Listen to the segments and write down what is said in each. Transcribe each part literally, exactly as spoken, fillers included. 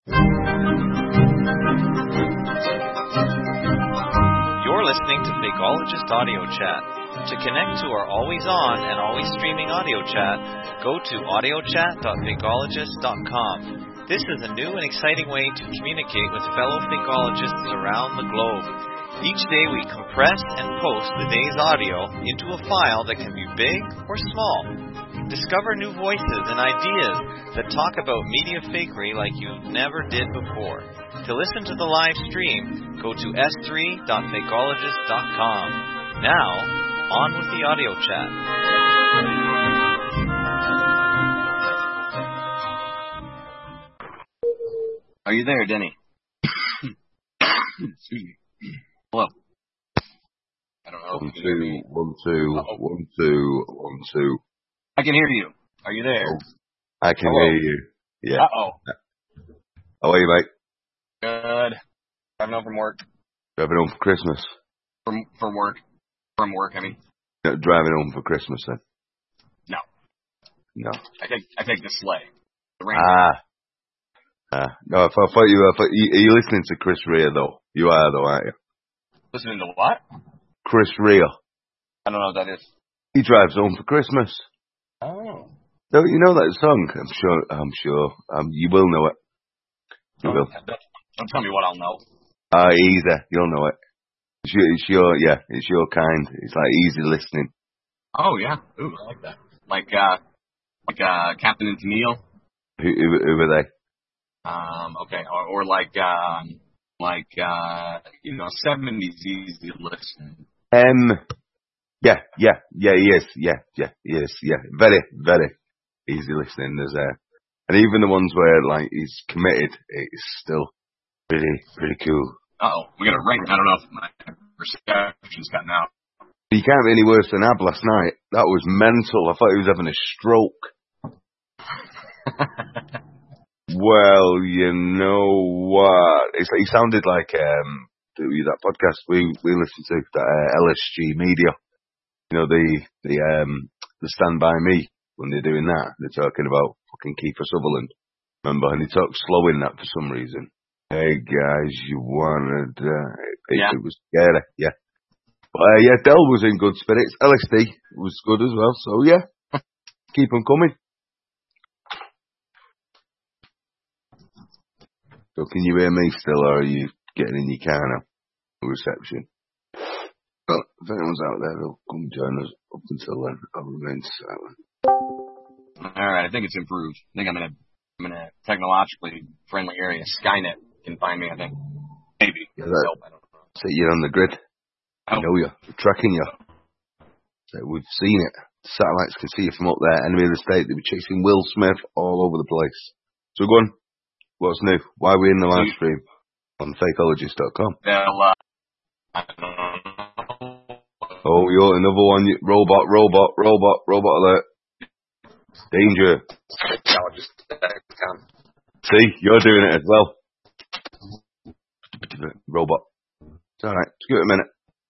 You're listening to Fakeologist Audio Chat. To connect to our always on and always streaming audio chat, go to audio chat dot fakeologist dot com. This is a new and exciting way to communicate with fellow fakeologists around the globe. Each day we compress and post the day's audio into a file that can be big or small. Discover new voices and ideas that talk about media fakery like you never did before. To listen to the live stream, go to s three dot fakeologist dot com. Now, on with the audio chat. Are you there, Denny? Excuse me. Hello. I don't know. One, two, one, two, Uh-oh. one, two, one, two. I can hear you. Are you there? Oh, I can Hello. hear you. Yeah. Uh-oh. How are you, mate? Good. Driving home from work. Driving home for Christmas. From for work. From work, I mean. No, driving home for Christmas, then? No. No. I take I take the sleigh. The rain. Ah. Ah. No, I thought, I thought you were... I thought you, are you listening to Chris Rea, though? You are, though, aren't you? Listening to what? Chris Rea. I don't know what that is. He drives home for Christmas. Oh. Don't you know that song? I'm sure. I'm sure. Um, you will know it. You will. Don't, don't tell me what I'll know. Ah, easy. You'll know it. It's your, it's your, yeah, it's your kind. It's like easy listening. Oh, yeah. Ooh, I like that. Like, uh, like, uh, Captain and Tennille. Who, who, who are they? Um, okay. Or, or like, um, like, uh, you know, seventies easy listening. Um, yeah, yeah, yeah, he is. Yeah, yeah, he is. Yeah, very, very easy listening. There's uh, and even the ones where like he's committed, it's still pretty, pretty cool. Uh-oh. We got a ring. I don't know if my reception's cutting out. You can't be any worse than Ab last night. That was mental. I thought he was having a stroke. Well, you know what? It's, he sounded like um that podcast we we listened to, that uh, L S G Media. You know, the the um the Stand By Me, when they're doing that, they're talking about fucking Kiefer Sutherland. Remember, and he talks slow in that for some reason. Hey guys, you wanna die? It, Yeah. it was scary, yeah. But uh, yeah, Del was in good spirits. L S D was good as well. So yeah, keep them coming. So can you hear me still, or are you getting in your car now? Reception. Well, if anyone's out there, they'll come join us. Up until then, I'll remain silent. All right, I think it's improved. I think I'm in a I'm in a technologically friendly area. Skynet can find me, I think. Maybe. Yeah, that, Nope, I don't know. so you're on the grid. I Oh. know you. We're tracking you. So we've seen it. Satellites can see you from up there. Enemy of the state. They were chasing Will Smith all over the place. So go on. What's new? Why are we in the live stream on fakeologist dot com? They'll, uh, I don't know. Oh, you're another one. You, robot, robot, robot, robot alert. Danger. Fakeologist dot com. See, you're doing it as well. Robot. It's alright. Just give it a minute.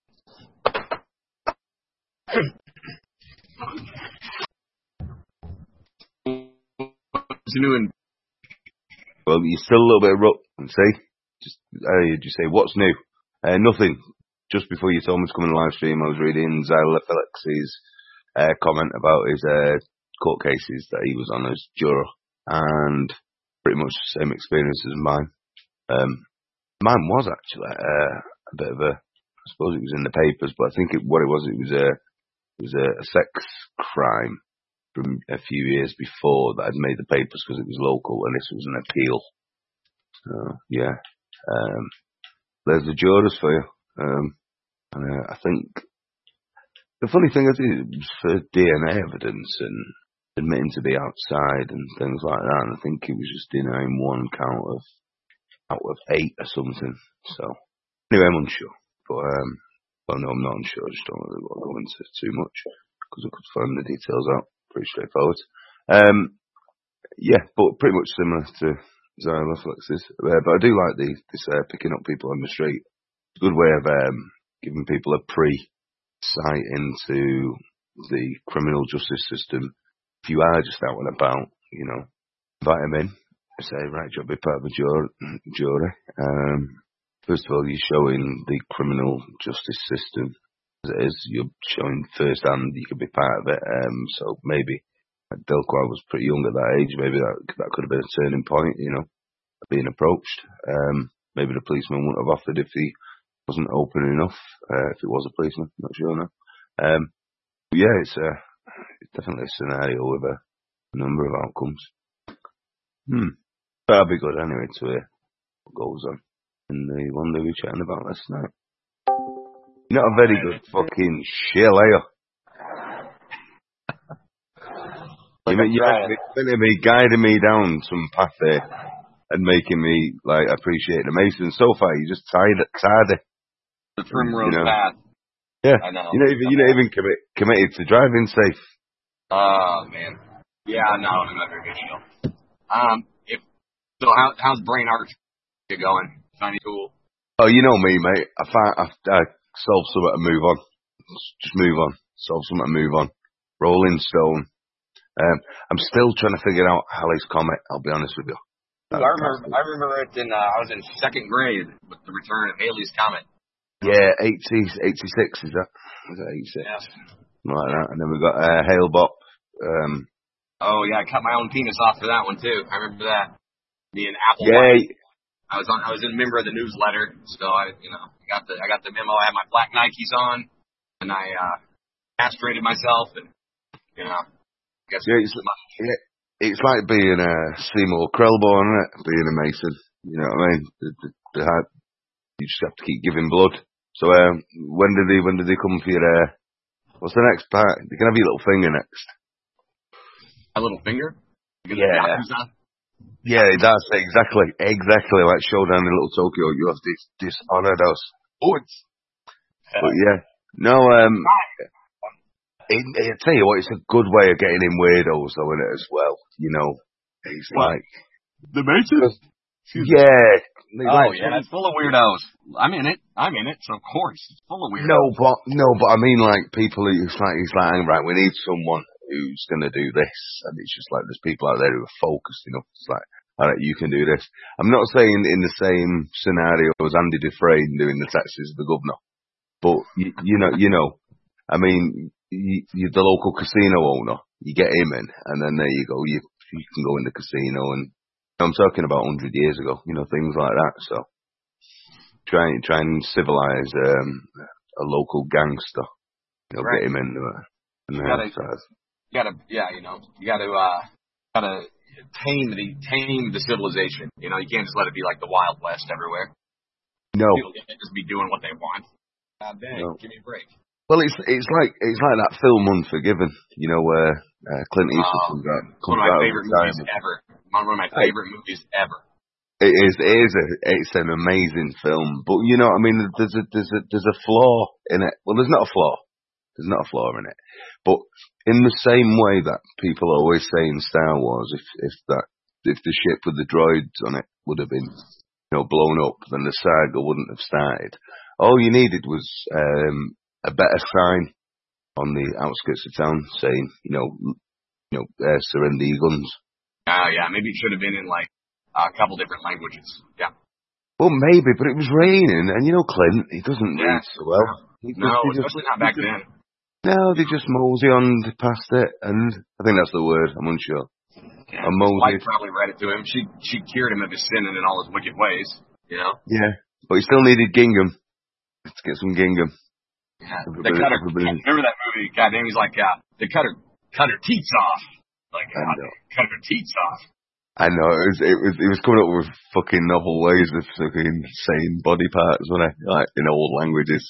What's new in Well, you're still a little bit rough. See? Just, uh, did you say, what's new? Uh, nothing. Just before you told me to come on the live stream, I was reading Zyla Felix's uh, comment about his uh, court cases that he was on as juror. And pretty much the same experience as mine. Um, mine was actually uh, a bit of a, I suppose it was in the papers, but I think it, what it was, it was a, it was a, a sex crime from a few years before that had made the papers because it was local, and this was an appeal. So yeah, um, there's the jurors for you. Um, and uh, I think the funny thing is, it was for D N A evidence and admitting to be outside and things like that. And I think it was just denying one count of out of eight or something. So anyway, I'm unsure, but um, well, no, I'm not unsure. I just don't really want to go into too much because I could find the details out. Pretty straightforward. Um, yeah, but pretty much similar to Zyla Felix's. Uh, but I do like the, this uh, picking up people on the street. It's a good way of um, giving people a pre-sight into the criminal justice system. If you are just out and about, you know, invite them in. I say, right, you'll be part of the jury. jury. Um, first of all, you're showing the criminal justice system as it is. You're showing firsthand you could be part of it. Um, so maybe like Delqua was pretty young at that age. Maybe that that could have been a turning point, you know, being approached. Um, maybe the policeman wouldn't have offered if he wasn't open enough. Uh, if it was a policeman, not sure now. Um, but yeah, it's, uh, it's definitely a scenario with a number of outcomes. Hmm. That'll be good anyway to hear what goes on in the one that we were chatting about last night. You're not a very good fucking shill, are you? Like you meant to be guiding me down some path there and making me like appreciate the Mason. So far, you just tied it, tied it. The primrose you know. path. Yeah, I know. You're not even, you're not even commit, committed to driving safe. Oh man. Yeah, no, I'm not very good shill. Um, if so, how how's Brain Arch going? Shiny cool. Oh, you know me, mate. I find I, I solve something and move on. Just move on. Solve something and move on. Rolling Stone. Um, I'm still trying to figure out Halley's Comet. I'll be honest with you. I remember. I remember it in. Uh, I was in second grade with the return of Halley's Comet. Yeah, eighty, eighty-six is that? Is that eighty-six? Yes. Something like that. And then we got uh, Hale Bop. Um, oh yeah, I cut my own penis off for that one too. I remember that. Me and Apple. Yeah. White. I was on. I was a member of the newsletter, so I, you know, I got the. I got the memo. I had my black Nikes on, and I uh, castrated myself, and you know. I guess yeah, it's, yeah, it's like being a Seymour Krelborn, isn't it? Being a Mason. You know what I mean? The, the, the, you just have to keep giving blood. So um, when did they when did they come for your? Uh, what's the next part? They can have your little finger next. A little finger? Yeah. Yeah, that's it, exactly, exactly. Like Showdown in Little Tokyo, you have this dishonored us. Oh, it's. But yeah, no. Um, it, I tell you what, it's a good way of getting in weirdos, though, isn't it? As well, you know, it's what? like the Mason. Yeah. Oh like, yeah, it's full of weirdos. I'm in it. I'm in it. So of course, it's full of weirdos. No, but no, but I mean, like people. It's like it's like right. We need someone who's going to do this, and it's just like there's people out there who are focused enough. It's like, all right, you can do this. I'm not saying in the same scenario as Andy Dufresne doing the taxes of the governor, but you, you know, you know, I mean, you, you're the local casino owner. You get him in, and then there you go. You you can go in the casino, and I'm talking about one hundred years ago. You know, things like that. So try try and civilize um, a local gangster. You know, right. Get him in there. And you gotta, you gotta, yeah, you know, you gotta, uh, gotta tame the tame the civilization. You know, you can't just let it be like the Wild West everywhere. No, people can't just be doing what they want. God dang, no. Give me a break. Well, it's it's like it's like that film Unforgiven, you know, where uh, Clint Eastwood oh, comes out. One of my favorite movies ever. One of my favorite movies ever. It is. It is. A, it's an amazing film, but you know, I mean, there's a there's a there's a flaw in it. Well, there's not a flaw. There's not a flaw in it, but in the same way that people always say in Star Wars, if if that if the ship with the droids on it would have been, you know, blown up, then the saga wouldn't have started. All you needed was um, a better sign on the outskirts of town saying, you know, you know, uh, surrender your guns. Oh uh, yeah, maybe it should have been in like a couple different languages. Yeah. Well, maybe, but it was raining, and you know, Clint, he doesn't yeah. read so well. He no, just, he especially just, not back then. No, they just mosey on past it, and I think that's the word. I'm unsure. Yeah, his wife probably read it to him. She she cured him of his sin and in all his wicked ways. You know. Yeah, but he still needed gingham. Let's get some gingham. Yeah, they cut her. Remember that movie? God damn, he's like, uh, they cut her, cut her teats off. Like, uh, cut her teats off. I know it was it was it was coming up with fucking novel ways of fucking saying body parts, wasn't it? Like in old languages.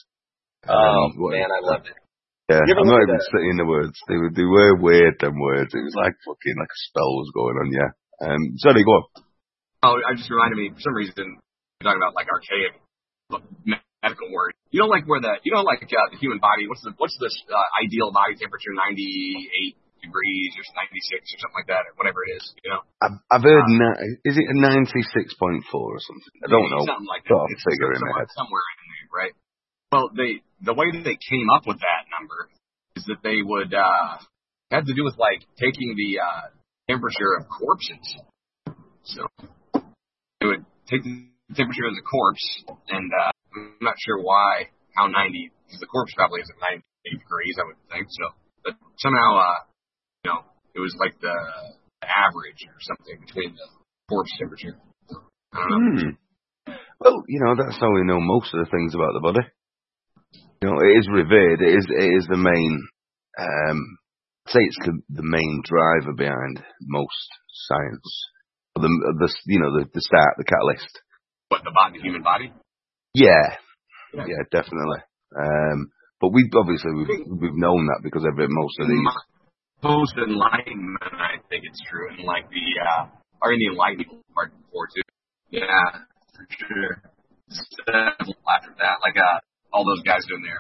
Oh um, man, I loved it. Yeah, I'm not even saying the words. They were, they were weird, them words. It was like fucking, like a spell was going on, yeah. Um, sorry, go on. Oh, it just reminded me, for some reason, you're talking about like archaic medical word. You know, like where the, you know, like uh, the human body, what's the, what's the uh, ideal body temperature, ninety-eight degrees or ninety-six or something like that, or whatever it is, you know? I've, I've heard, um, na- is it a ninety-six point four or something? I don't know. Something like that. Got a it's figure in somewhere, there. somewhere in there, right? Well, they the way that they came up with that number is that they would uh had to do with like taking the uh temperature of corpses. So it would take the temperature of the corpse, and uh, I'm not sure why, how ninety, because the corpse probably is at ninety degrees, I would think. So, but somehow, uh, you know, it was like the average or something between the corpse temperature. So, I don't know. Hmm. Well, you know, that's how we know most of the things about the body. You know, it is revered. It is, it is the main, um, I'd say it's the, the main driver behind most science. The, the you know, the, the start, the catalyst. What, the body, the human body? Yeah. Yeah, yeah definitely. Um, but we obviously we've, we've known that because every most of these. Post enlightenment, I think it's true, and like the uh, or in the enlightenment part before too. Yeah, for sure. After that, like uh, all those guys doing their.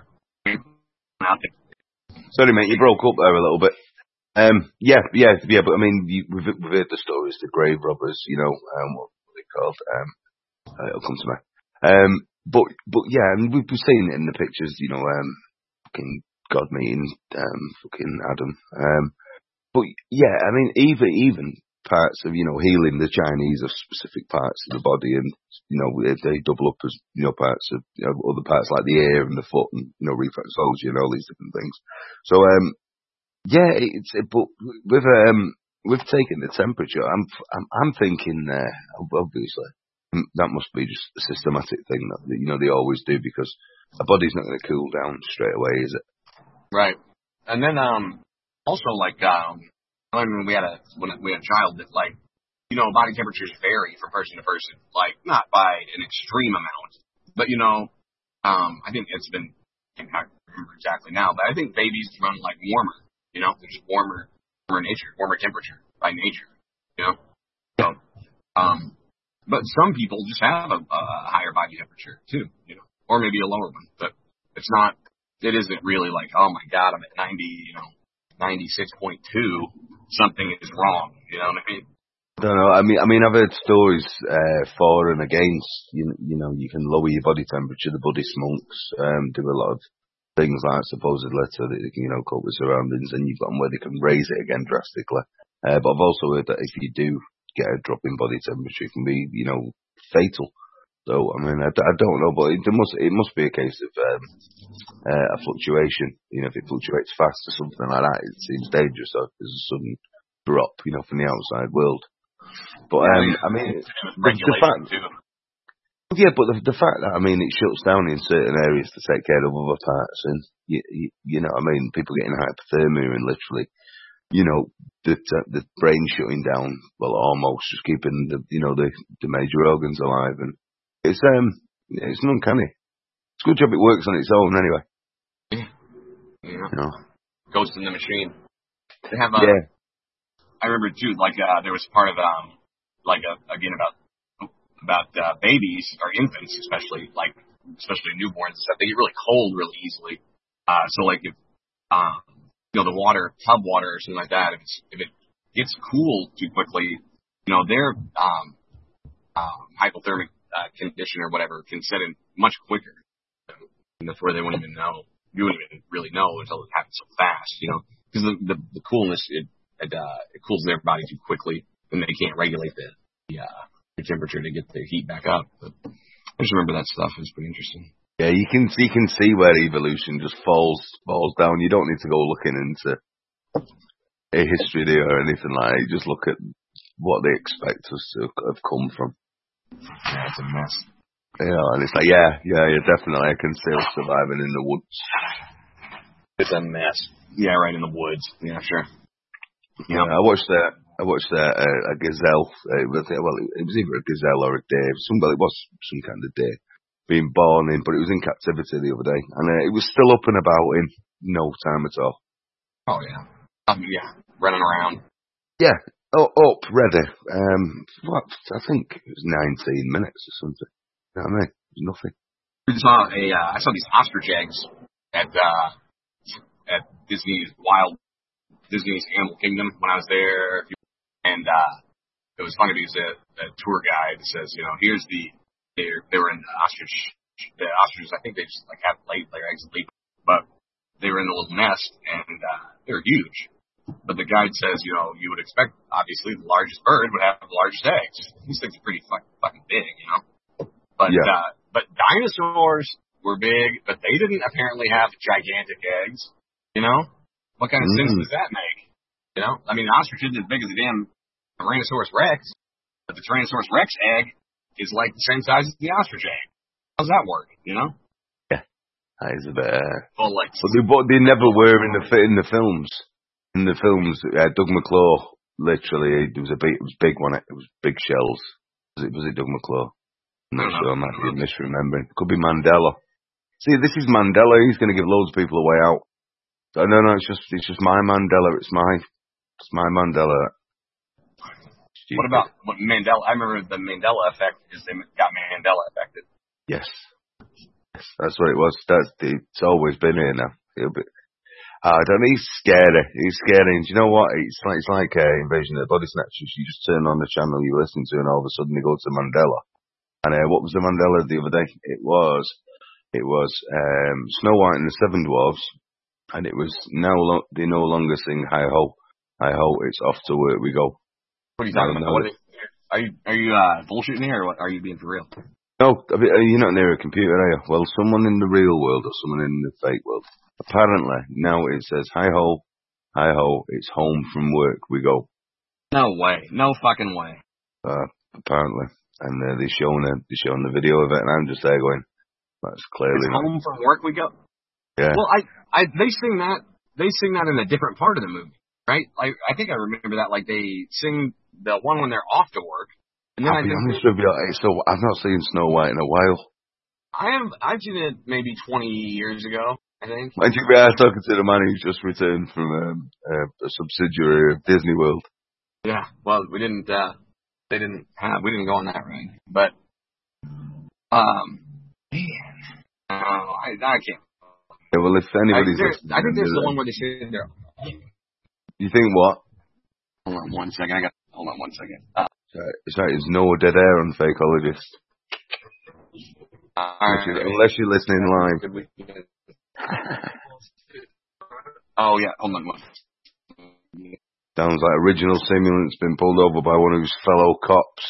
Sorry, mate, you broke up there a little bit. Um, yeah, yeah, yeah, but I mean, you, we've, we've heard the stories, the grave robbers, you know, um, what were they called? Um, uh, it'll come to me. Um, but, but yeah, and we've seen it in the pictures, you know, um, fucking God meeting, um, fucking Adam. Um, but yeah, I mean, even, even parts of, you know, healing the Chinese of specific parts of the body, and, you know, if they double up as, you know, parts of, you know, other parts like the ear and the foot and, you know, reflexology and all these different things. So, um, yeah, it's, but with, um, with taking the temperature, I'm, I'm, I'm thinking, uh, obviously, that must be just a systematic thing that, you know, they always do, because a body's not going to cool down straight away, is it? Right. And then, um, also like, um, when we had a, when we had a child that like, you know, body temperatures vary from person to person, like not by an extreme amount, but you know, um, I think it's been, I can't remember exactly now, but I think babies run like warmer, you know, they're just warmer, warmer nature, warmer temperature by nature, you know? So, um, but some people just have a, a higher body temperature too, you know, or maybe a lower one, but it's not, it isn't really like, oh my God, I'm at ninety, you know, ninety-six point two, something is wrong, you know what I mean? I don't know. I mean, I mean, I've heard stories uh, for and against. You, you know, you can lower your body temperature. The Buddhist monks um, do a lot of things like supposedly so that they can, you know, cope with surroundings, and you've got them where they can raise it again drastically. Uh, but I've also heard that if you do get a drop in body temperature, it can be, you know, fatal. So, I mean, I, I don't know, but it, there must it must be a case of um, uh, a fluctuation. You know, if it fluctuates fast or something like that, it seems dangerous. So there's a sudden drop, you know, from the outside world. But um, I mean, the, the fact, too. yeah, but the, the fact that I mean, it shuts down in certain areas to take care of other parts, and you, you, you know, I mean, people getting hypothermia and literally, you know, the the brain shutting down, well, almost just keeping the, you know, the the major organs alive, and it's um, it's uncanny. It's a good job it works on its own anyway. Yeah, yeah. You know? Ghost in the machine. They have a. Yeah. I remember too, like uh, there was part of um, like uh, again about about uh, babies or infants, especially like especially newborns and stuff. They get really cold really easily. Uh, so like if um, you know the water, tub water or something like that, if it's if it gets cool too quickly, you know their um, um, hypothermic uh, condition or whatever can set in much quicker. And that's where they won't even know. You wouldn't even really know until it happens so fast, you know, because the, the the coolness it. It, uh, it cools their body too quickly, and they can't regulate the the, uh, the temperature to get the heat back up. But I just remember that stuff. It was pretty interesting. Yeah, you can you can see where evolution just falls falls down. You don't need to go looking into a history there or anything like that. You just look at what they expect us to have come from. Yeah, it's a mess. Yeah, and it's like, yeah, yeah, yeah, definitely. I can see us surviving in the woods. It's a mess. Yeah, right in the woods. Yeah, sure. Yeah, I watched that. I watched that uh, a gazelle. It was well, it was either a gazelle or a deer. Some, well, it was some kind of deer being born in, but it was in captivity the other day, and uh, it was still up and about in no time at all. Oh yeah, um, yeah, running around. Yeah, oh, up ready. Um, what? I think it was nineteen minutes or something. You know what I mean? It was nothing. We saw a. Uh, I saw these ostrich eggs at uh, at Disney's Wild. Disney's Animal Kingdom when I was there, and uh, it was funny because the, the tour guide says, you know, here's the they they were in the ostrich, the ostriches. I think they just like have laid their eggs late, but they were in a little nest, and uh, they were huge. But the guide says, you know, you would expect, obviously, the largest bird would have the largest eggs. These things are pretty fucking, fucking big, you know? But, yeah. uh, but dinosaurs were big, but they didn't apparently have gigantic eggs, you know? What kind of mm. sense does that make? You know? I mean, ostrich isn't as big as a damn Tyrannosaurus Rex, but the Tyrannosaurus Rex egg is like the same size as the ostrich egg. How's that work, you know? Yeah. That is a bit, uh... Well, like... But they, but they never were in the, in the films. In the films, uh, Doug McClure, literally, it was a big, it was big one. It was big shells. Was it? Was it Doug McClure? I'm not sure. I might be misremembering. Could be Mandela. See, this is Mandela. He's going to give loads of people a way out. So, no, no, it's just, it's just my Mandela. It's my, it's my Mandela. Stupid. What about what Mandela? I remember the Mandela effect is they got Mandela affected. Yes, yes, that's what it was. That's the, it's always been here now. It'll be. I don't know, he's scary. He's scary. And do you know what? It's like, it's like uh, Invasion of the Body Snatchers. You just turn on the channel you listen to and all of a sudden you go to Mandela. And uh, what was the Mandela the other day? It was, it was um, Snow White and the Seven Dwarfs. And it was now, lo- they no longer sing Hi Ho. Hi Ho, it's off to work we go. What are you talking about? What are, you, are you, are you uh, bullshitting here or what? Are you being for real? No, I mean, you're not near a computer, are you? Well, someone in the real world or someone in the fake world. Apparently, now it says, hi ho, hi ho, it's home from work, we go. No way. No fucking way. Uh, apparently. And uh, they're showing, a, they're showing the video of it, and I'm just there going, that's clearly it's home from work, we go? Yeah. Well, I, I, they sing that, they sing that in a different part of the movie, right? Like, I think I remember that, like, they sing the one when they're off to work. And then I'll I be just, honest with you, so I've not seen Snow White in a while. I have, I've seen it maybe twenty years ago. I think. Mind you, we are talking to the man who's just returned from um, uh, a subsidiary of Disney World. Yeah, well, we didn't, uh, they didn't have, we didn't go on that ride. But, um, man, uh, I, I can't. Yeah, well, if anybody's I think, I think there's the one where they say there. You think what? Hold on one second, I got, hold on one second. Uh, sorry, sorry, there's no dead air on Fakeologist. Uh, unless, you, unless you're listening live. Oh yeah, hold on one. Sounds like original simulant's been pulled over by one of his fellow cops.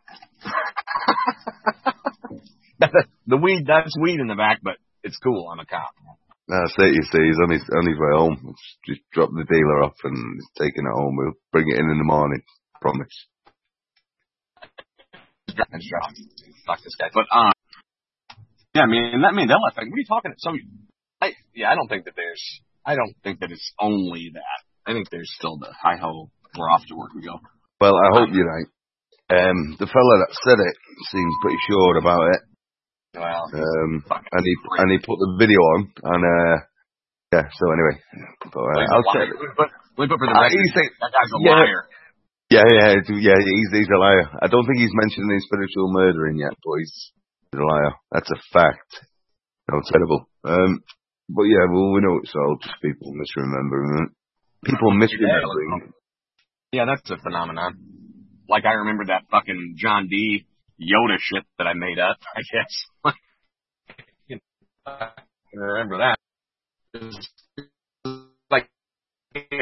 The weed, that's weed in the back, but it's cool. I'm a cop. That's it, you see. He's on his, on his way home. Just drop the dealer off and he's taking it home. We'll bring it in in the morning. Promise. Fuck this guy. But, um, yeah, I mean, that Mandela effect, what are you talking about? So, I, yeah, I don't think that there's, I don't think that it's only that. I think there's still the hi ho, we're off to work we go. Well, I hope you're right. Um, the fella that said it seemed pretty sure about it. Well, um, and he and he put the video on, and uh, yeah. So anyway, but, uh, I'll say, but, but for the uh, record, say, that guy's a yeah, liar. Yeah, yeah, yeah. He's he's a liar. I don't think he's mentioned any spiritual murdering yet, but he's a liar. That's a fact. No, terrible. Um, but yeah, well, we know it's all just people misremembering. People misremembering. Yeah, that's a phenomenon. Like I remember that fucking John D. Yoda shit that I made up, I guess. I remember that. It's like, you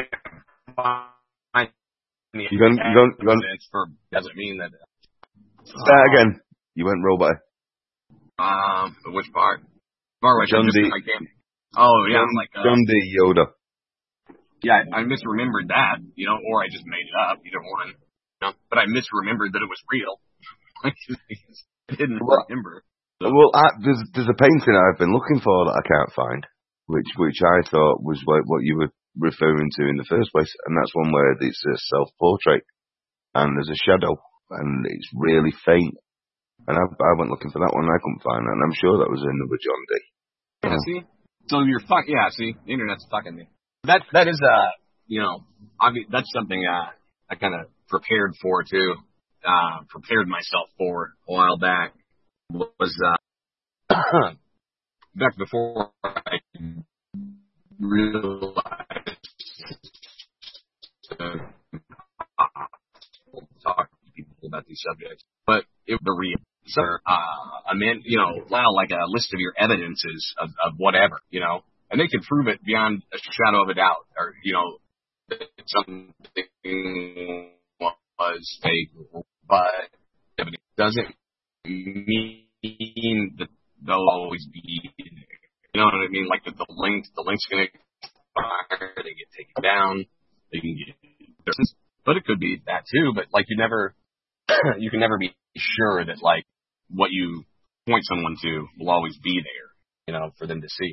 gone, you gone, you gone. For, doesn't mean that. Say that again. You went robot. Um, which part? Far away. John D. I can't. Oh yeah, John, like uh, John D. Yoda. Yeah, I misremembered that, you know, or I just made it up. Either one. You know? But I misremembered that it was real. I didn't well, remember. So. Well, I, there's there's a painting I've been looking for that I can't find, which which I thought was what, what you were referring to in the first place, and that's one where it's a self-portrait, and there's a shadow, and it's really faint. And I, I went looking for that one, and I couldn't find that, and I'm sure that was another John D. Yeah, uh, see? So you're fuck. Yeah, see, the internet's fucking me. That that is uh, you know, obvi- that's something uh, I kind of prepared for too. Uh, prepared myself for a while back was uh, back before I realized uh, talk to people about these subjects, but it was the real. So, uh, I mean, you know, allow like a list of your evidences of, of whatever, you know, and they can prove it beyond a shadow of a doubt, or you know, that something was fake, but it doesn't mean that they'll always be there. You know what I mean? Like the, the link, the link's going to expire, they get taken down, they can get, but it could be that too. But like you never, you can never be sure that like what you point someone to will always be there, you know, for them to see.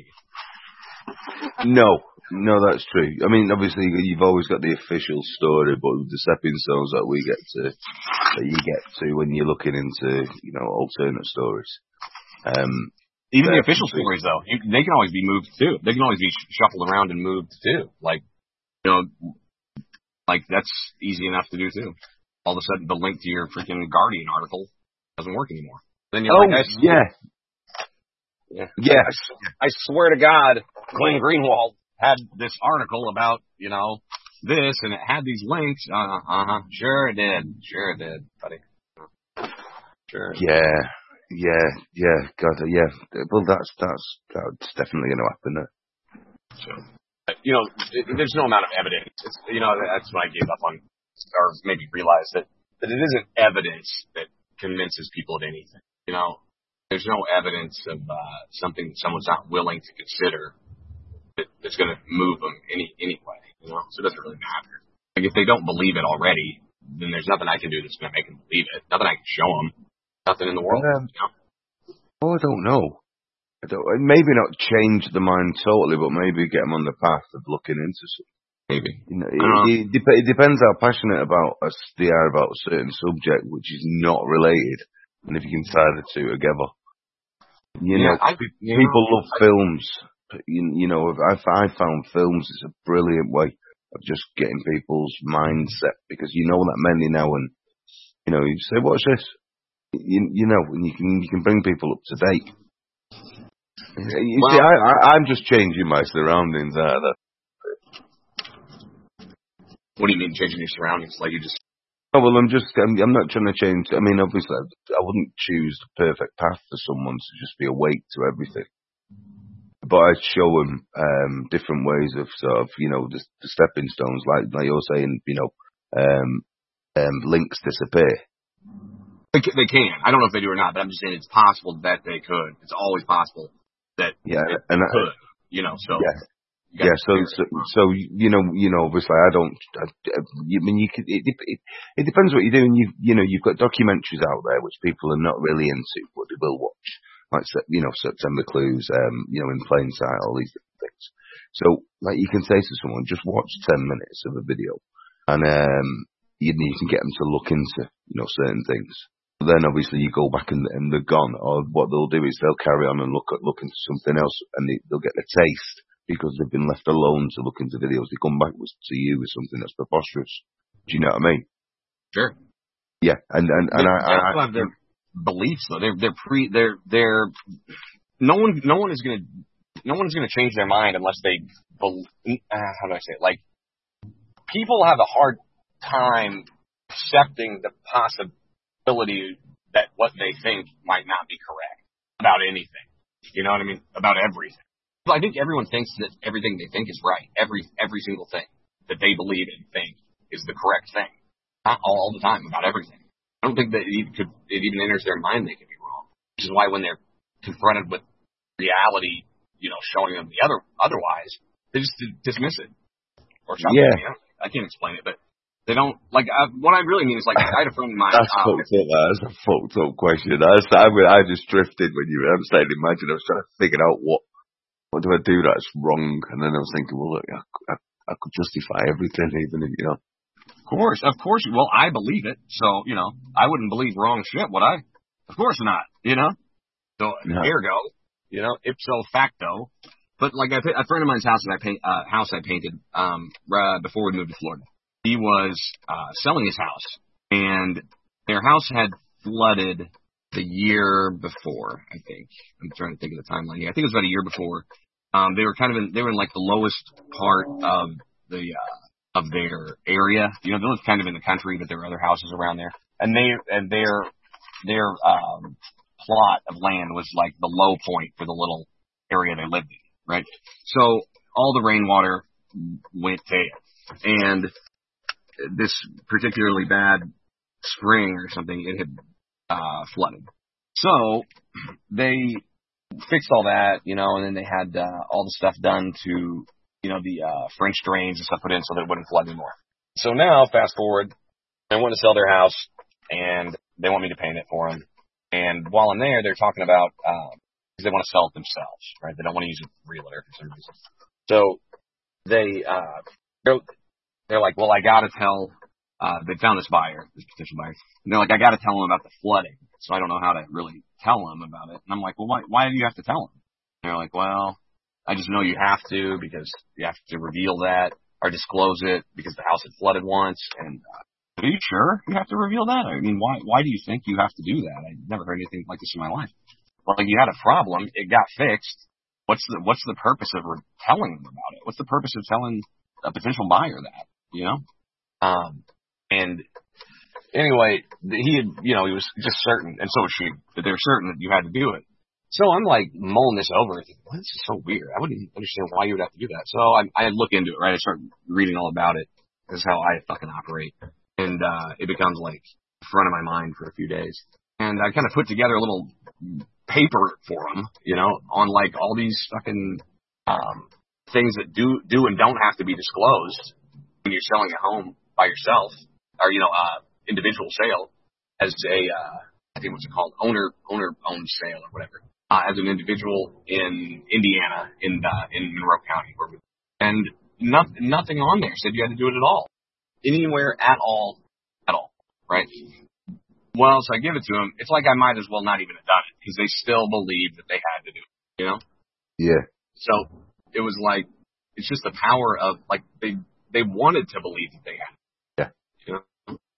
No, no, that's true. I mean, obviously, you've always got the official story, but the stepping stones that we get to, that you get to when you're looking into, you know, alternate stories. Um, Even the official stories, though, you, they can always be moved too. They can always be shuffled around and moved too. Like, you know, like that's easy enough to do too. All of a sudden, the link to your freaking Guardian article doesn't work anymore. Then you're oh, like, I yeah. Yeah. Yeah. I, I swear to God, Glenn Greenwald had this article about, you know, this, and it had these links. Uh huh. Sure it did. Sure it did, buddy. Sure. Yeah. Yeah. Yeah. God. Yeah. Well, that's that's that's definitely going to happen. There. So, you know, it, there's no amount of evidence. It's, you know, that's when I gave up on, or maybe realized that that it isn't evidence that convinces people of anything. You know. There's no evidence of uh, something someone's not willing to consider that, that's going to move them any anyway, you know? So it doesn't really matter. Like, if they don't believe it already, then there's nothing I can do that's going to make them believe it. Nothing I can show them. Nothing in the world, um, you know? Oh, I don't know. I don't, maybe not change the mind totally, but maybe get them on the path of looking into something. Maybe. You know, it, it, it depends how passionate about us they are about a certain subject, which is not related. And if you can tie the two together, you yeah, know, I, you people know, love films. You, you know, I I found films is a brilliant way of just getting people's mindset, because you know that many now, and you know, you say, "Watch this," you you know, and you can you can bring people up to date. You well, see, I, I I'm just changing my surroundings out of. What do you mean changing your surroundings? Like you just. Oh, well, I'm just, I'm, I'm not trying to change. I mean, obviously, I wouldn't choose the perfect path for someone to just be awake to everything. But I'd show them um, different ways of sort of, you know, the, the stepping stones, like, like you're saying, you know, um, um, links disappear. They, they can. I don't know if they do or not, but I'm just saying it's possible that they could. It's always possible that yeah, it and could, I, you know, so. Yeah. Yeah, so, so so you know you know obviously I don't. I, I mean you could it, it it depends what you're doing. You you know you've got documentaries out there which people are not really into, but they will watch. Like you know September Clues, um, you know In Plain Sight, all these different things. So like you can say to someone, just watch ten minutes of a video, and um, you you can get them to look into you know certain things. Then obviously you go back and, and they're gone. Or what they'll do is they'll carry on and look at look into something else, and they, they'll get the taste. Because they've been left alone to look into videos, they come back with, to you with something that's preposterous. Do you know what I mean? Sure. Yeah, and and, and they, I, they I, still have their beliefs though. They're they're pre they're they're no one no one is gonna no one's gonna change their mind unless they believe. Uh, how do I say it? Like people have a hard time accepting the possibility that what they think might not be correct about anything. You know what I mean? About everything. I think everyone thinks that everything they think is right. Every every single thing that they believe and think is the correct thing. Not all the time about everything. I don't think that it, could, it even enters their mind they could be wrong. Which is why when they're confronted with reality, you know, showing them the other otherwise, they just dismiss it. Or something. yeah. You know? I can't explain it, but they don't like. Uh, what I really mean is like I had a friend of mine. That's um, fucked up. That's a fucked up question. I, I, I just drifted when you. I'm saying, imagine I was trying to figure out what. What do I do that's wrong? And then I was thinking, well, look, I, I, I could justify everything, even if, you know. Of course, of course. Well, I believe it. So, you know, I wouldn't believe wrong shit, would I? Of course not, you know? So, No. ergo, you know, ipso facto. But, like, I, a friend of mine's house that I, paint, uh, house I painted um, uh, before we moved to Florida, he was uh, selling his house. And their house had flooded the year before, I think. I'm trying to think of the timeline here. I think it was about a year before. Um, they were kind of in, they were in like the lowest part of the, uh, of their area. You know, they live kind of in the country, but there were other houses around there. And they, and their, their, um, plot of land was like the low point for the little area they lived in, right? So all the rainwater went there. And this particularly bad spring or something, it had uh, flooded. So they fixed all that, you know, and then they had uh, all the stuff done to, you know, the uh, French drains and stuff put in so that it wouldn't flood anymore. So now, fast forward, they want to sell their house, and they want me to paint it for them. And while I'm there, they're talking about, because um, they want to sell it themselves, right? They don't want to use a realtor for some reason. So they, uh, they're, they're like, well, I got to tell, uh, they found this buyer, this potential buyer. And they're like, I got to tell them about the flooding. So I don't know how to really tell them about it. And I'm like, well, why, why do you have to tell them? And they're like, well, I just know you have to because you have to reveal that or disclose it because the house had flooded once. And uh, are you sure you have to reveal that? I mean, why, why do you think you have to do that? I've never heard anything like this in my life. Well, like, you had a problem. It got fixed. What's the, what's the purpose of re- telling them about it? What's the purpose of telling a potential buyer that, you know? Um, and anyway, he had, you know, he was just certain, and so was she, that they were certain that you had to do it. So I'm like mulling this over. Thinking, well, this is so weird. I wouldn't even understand why you would have to do that. So I, I look into it, right? I start reading all about it. This is how I fucking operate. And uh, it becomes like front of my mind for a few days. And I kind of put together a little paper for them, you know, on like all these fucking um, things that do do and don't have to be disclosed when you're selling a home by yourself, or, you know, uh, individual sale as a, uh, I think what's it called, owner owner owned sale or whatever, uh, as an individual in Indiana, in uh, in Monroe County, where we, and no, nothing on there said you had to do it at all, anywhere at all, at all, right? Well, so I give it to them. It's like I might as well not even have done it because they still believe that they had to do it, you know? Yeah. So it was like, it's just the power of, like, they they wanted to believe that they had it. Yeah. You know?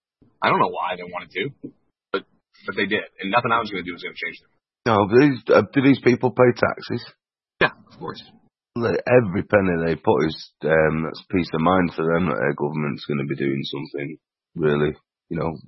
I don't know why they wanted to, but but they did. And nothing I was going to do was going to change them. No, do these, uh, do these people pay taxes? Yeah, of course. Like, every penny they put is um, that's peace of mind for them that their government's going to be doing something really, you know,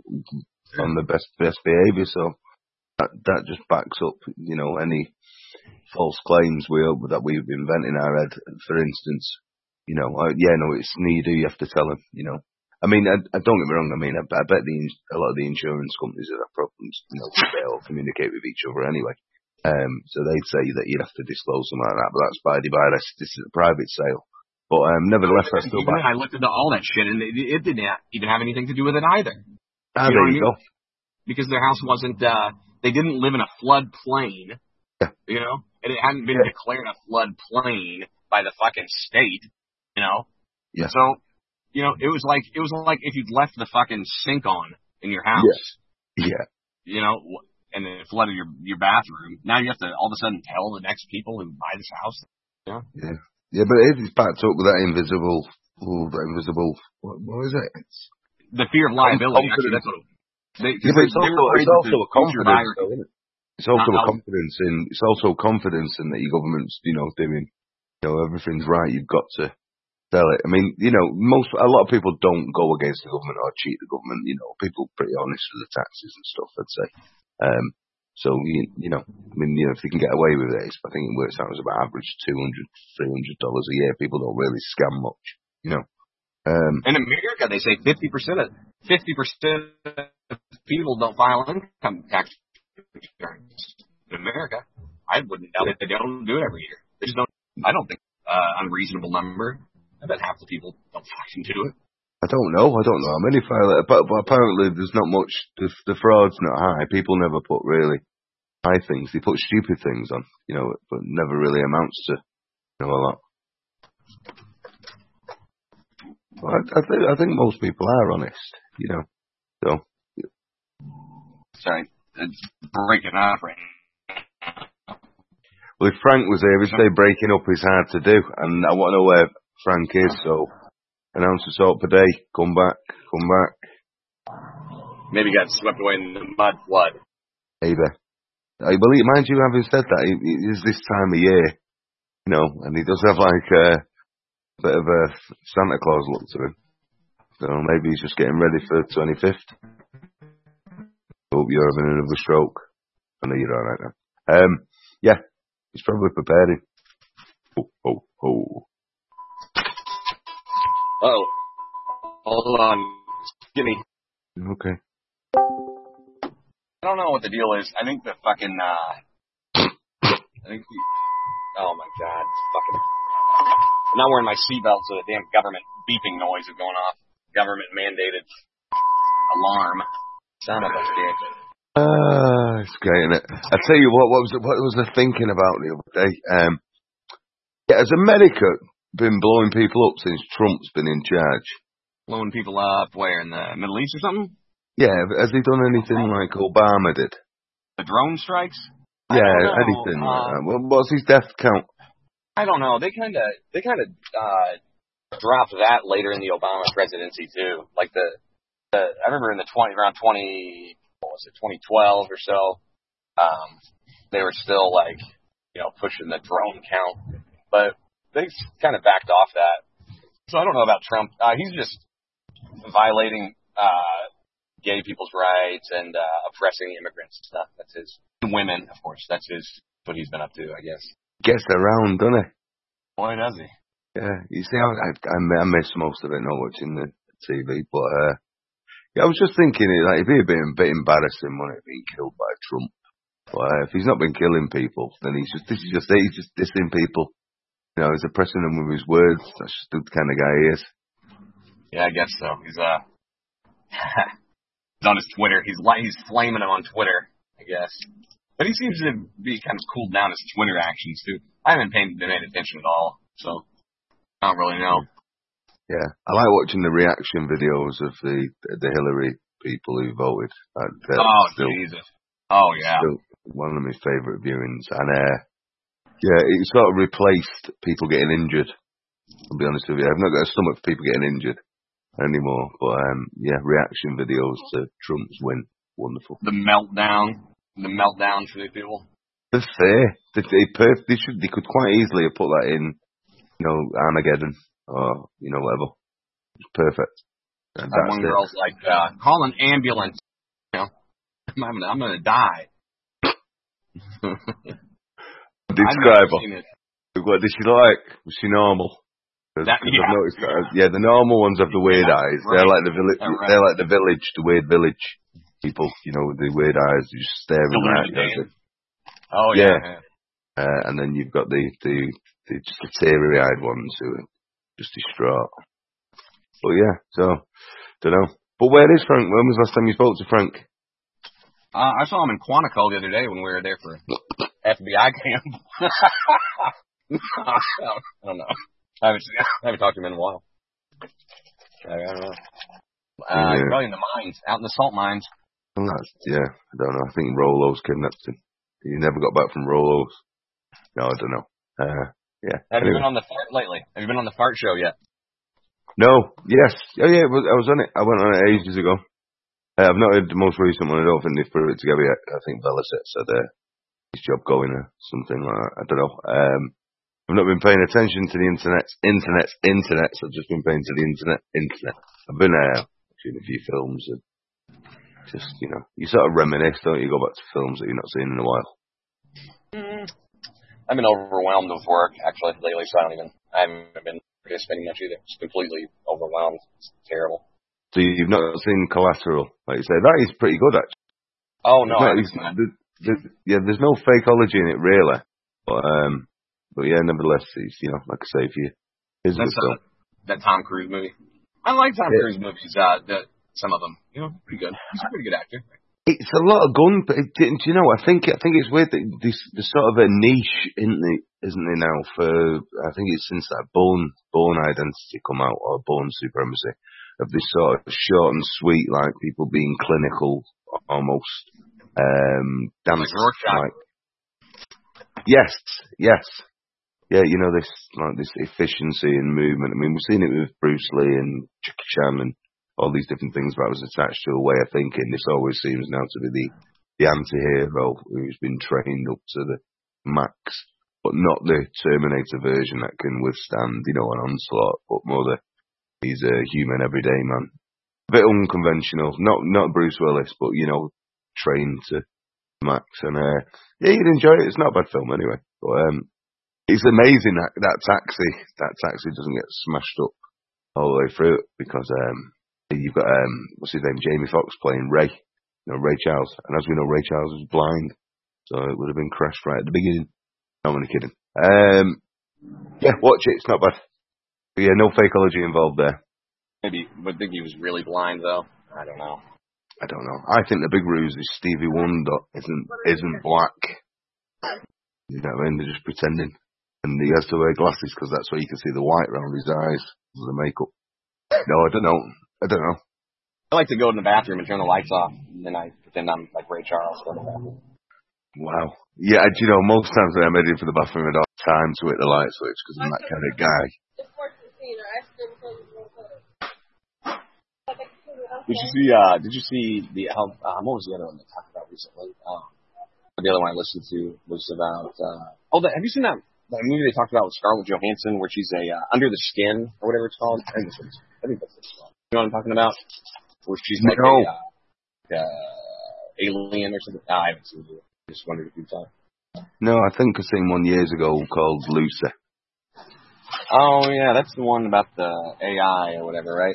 on the best best behaviour, so that that just backs up, you know, any false claims we that we've invented in our head. For instance, you know, uh, yeah, no, it's neither. You have to tell them, you know. I mean, I, I don't get me wrong. I mean, I, I bet the a lot of the insurance companies have problems, you know, they all communicate with each other anyway. Um, so they'd say that you'd have to disclose something like that, but that's by the by. This is a private sale. But um, nevertheless, I still. I looked into all that shit, and it, it didn't even have anything to do with it either. Ah, you there you go. Because their house wasn't, uh, they didn't live in a flood plain, yeah. You know, and it hadn't been yeah. declared a flood plain by the fucking state, you know. Yeah. So, you know, it was like it was like if you'd left the fucking sink on in your house. Yeah. Yeah. You know, and then it flooded your your bathroom. Now you have to all of a sudden tell the next people who buy this house. You know? Yeah. Yeah, but it is backed up with that invisible, oh, that invisible. What, what is it? It's the fear of liability. Actually, that's what. It, they, yeah, but it's also, it's also a confidence, though, isn't it? It's also uh, a confidence in. It's also confidence in that your government's, you know, doing, you know, everything's right. You've got to sell it. I mean, you know, most a lot of people don't go against the government or cheat the government. You know, people are pretty honest with the taxes and stuff. I'd say. Um, so you, you know, I mean, you know, if they can get away with it, I think it works out as about average two hundred, three hundred dollars a year. People don't really scam much, you know. Um, in America, they say fifty percent of fifty percent of people don't file income tax returns. In America, I wouldn't doubt it. They don't do it every year. They just don't. I don't think uh, unreasonable number. I bet half the people don't fucking do it. I don't know. I don't know how many file it, but, but apparently there's not much. The, the fraud's not high. People never put really high things. They put stupid things on, you know, but never really amounts to, you know, a lot. Well, I, I think I think most people are honest, you know. So, sorry, it's breaking up right now. Well, if Frank was here, he'd say breaking up is hard to do, and I want to know where Frank is. So, announce us out per day. Come back, come back. Maybe got swept away in the mud flood. Maybe. I believe, mind you, having said that, it is this time of year, you know, and he does have like a bit of a Santa Claus look to him. So maybe he's just getting ready for the twenty-fifth. Hope you're having another stroke. I know you're alright now. Um, yeah, he's probably preparing. Oh, oh, oh. Oh. Hold on. Give me. Okay. I don't know what the deal is. I think the fucking, uh, I think the, oh my god, it's fucking, I'm not wearing my seatbelt, so the damn government beeping noise is going off. Government mandated alarm. Son of a bitch. Ah, it's great, isn't it? I tell you what, what was the, what was I thinking about the other day? Um, yeah, has America been blowing people up since Trump's been in charge? Blowing people up where, in the Middle East or something? Yeah, has he done anything like Obama did? The drone strikes? Yeah, anything uh, like that. Well, what's his death count? I don't know. They kind of, they kind of uh, dropped that later in the Obama presidency too. Like the, the I remember in the twenty around twenty, what was it, twenty twelve or so. Um, they were still like, you know, pushing the drone count, but they kind of backed off that. So I don't know about Trump. Uh, he's just violating uh, gay people's rights and uh, oppressing immigrants and stuff. That's his. Women, of course. That's his. What he's been up to, I guess. Gets around, doesn't he? Boy, does he? Yeah. You see, I, I, I miss most of it, not watching the T V, but uh, yeah, I was just thinking, like, if he'd been a bit embarrassing, wouldn't it, being killed by Trump? But uh, if he's not been killing people, then he's just this is just it. He's just dissing people. You know, he's oppressing them with his words. That's just the kind of guy he is. Yeah, I guess so. He's uh, he's on his Twitter. He's like he's flaming him on Twitter, I guess. But he seems to be kind of cooled down his Twitter actions too. I haven't paid paid attention at all, so I don't really know. Yeah, I like watching the reaction videos of the the Hillary people who voted. Uh, oh still, Jesus! Oh yeah. Still one of my favourite viewings, and uh, yeah, it sort of replaced people getting injured. I'll be honest with you, I've not got a stomach for people getting injured anymore. But um, yeah, reaction videos to Trump's win, wonderful. The meltdown. The meltdown for the people. They're fair. They, they, perf- they should. They could quite easily have put that in, you know, Armageddon or you know whatever. It's perfect. And that one girl's like, uh, "Call an ambulance." You know, I'm gonna, I'm gonna die. Describe her. What did she like? Was she normal? Cause, that, cause yeah. I've noticed that, yeah, the normal ones have the weird yeah, eyes. Right. They're like the village. Right. They're like the village, the weird village people. You know, with the weird eyes, you just staring at you. Oh yeah. yeah. Uh, and then you've got the the, the just the teary-eyed ones who are just distraught. But yeah, so don't know. But where is Frank? When was the last time you spoke to Frank? Uh, I saw him in Quantico the other day when we were there for F B I camp. I don't know. I haven't, I haven't talked to him in a while. I, I don't know. Uh, yeah. Probably in the mines, out in the salt mines. Well, that's, yeah, I don't know. I think Rolo's kidnapped him. He never got back from Rolo's. No, I don't know. Uh, yeah. Have anyway. you been on the fart lately? Have you been on the fart show yet? No. Yes. Oh, yeah. I was on it. I went on it ages ago. Uh, I've not heard the most recent one. I don't think they've put it together yet. I think Bellaset said uh, his job going or something like that. I don't know. Um, I've not been paying attention to the internet, internet, internet. So I've just been paying to the internet, internet. I've been uh, watching a few films and just, you know, you sort of reminisce, don't you? Go back to films that you've not seen in a while. Mm. I've been overwhelmed with work actually lately, so I don't even. I haven't been participating much either. It's completely overwhelmed. It's terrible. So you've not seen Collateral, like you say? That is pretty good, actually. Oh no, not, I haven't seen that. There's, there's, yeah, there's no fakeology in it really, but um. But yeah, nevertheless, he's, you know, like I say, if you, here's That's uh, that Tom Cruise movie. I like Tom yeah. Cruise movies. Uh, the, some of them, you know, pretty good. He's a pretty good actor. It's a lot of gun, but it, do you know? I think I think it's weird that this there's sort of a niche, isn't it? Isn't there now? For I think it's since that Bourne Bourne Identity come out or Bourne Supremacy of this sort of short and sweet, like people being clinical, almost um, dance like like. Yes, yes. Yeah, you know, this like this efficiency and movement. I mean, we've seen it with Bruce Lee and Jackie Chan and all these different things that was attached to a way of thinking. This always seems now to be the, the anti-hero who's been trained up to the max, but not the Terminator version that can withstand, you know, an onslaught, but more the, he's a human everyday man. A bit unconventional, not not Bruce Willis, but, you know, trained to max. And, uh, yeah, you'd enjoy it. It's not a bad film anyway. But, um, it's amazing that that taxi, that taxi doesn't get smashed up all the way through it because, um, You've got, um, what's his name, Jamie Foxx playing Ray, you know, Ray Charles. And as we know, Ray Charles was blind, so it would have been crashed right at the beginning. No, I'm only kidding. Um, yeah, watch it, it's not bad. But yeah, no fakeology involved there. Maybe, but I think he was really blind, though. I don't know. I don't know. I think the big ruse is Stevie Wonder isn't, isn't black. You know what I mean? They're just pretending. And he has to wear glasses because that's where you can see the white around his eyes because of the makeup. No, I don't know. I don't know. I like to go in the bathroom and turn the lights off, and then I pretend I'm like Ray Charles. Wow. Yeah, do you know, most times when I'm heading for the bathroom, I don't have time to hit the light switch because I'm that kind of guy. Did you see, uh, did you see the, um, what was the other one they talked about recently? Um, the other one I listened to was about, uh, oh, the, have you seen that, that movie they talked about with Scarlett Johansson where she's a, uh, Under the Skin, or whatever it's called? I think, it's, I think that's what it's called. You know what I'm talking about? Where she's like no. a, uh, uh, alien or something. Ah, I haven't seen it. I just wondered if you'd talk. No, I think I seen one years ago called Lucy. Oh, yeah, that's the one about the A I or whatever, right?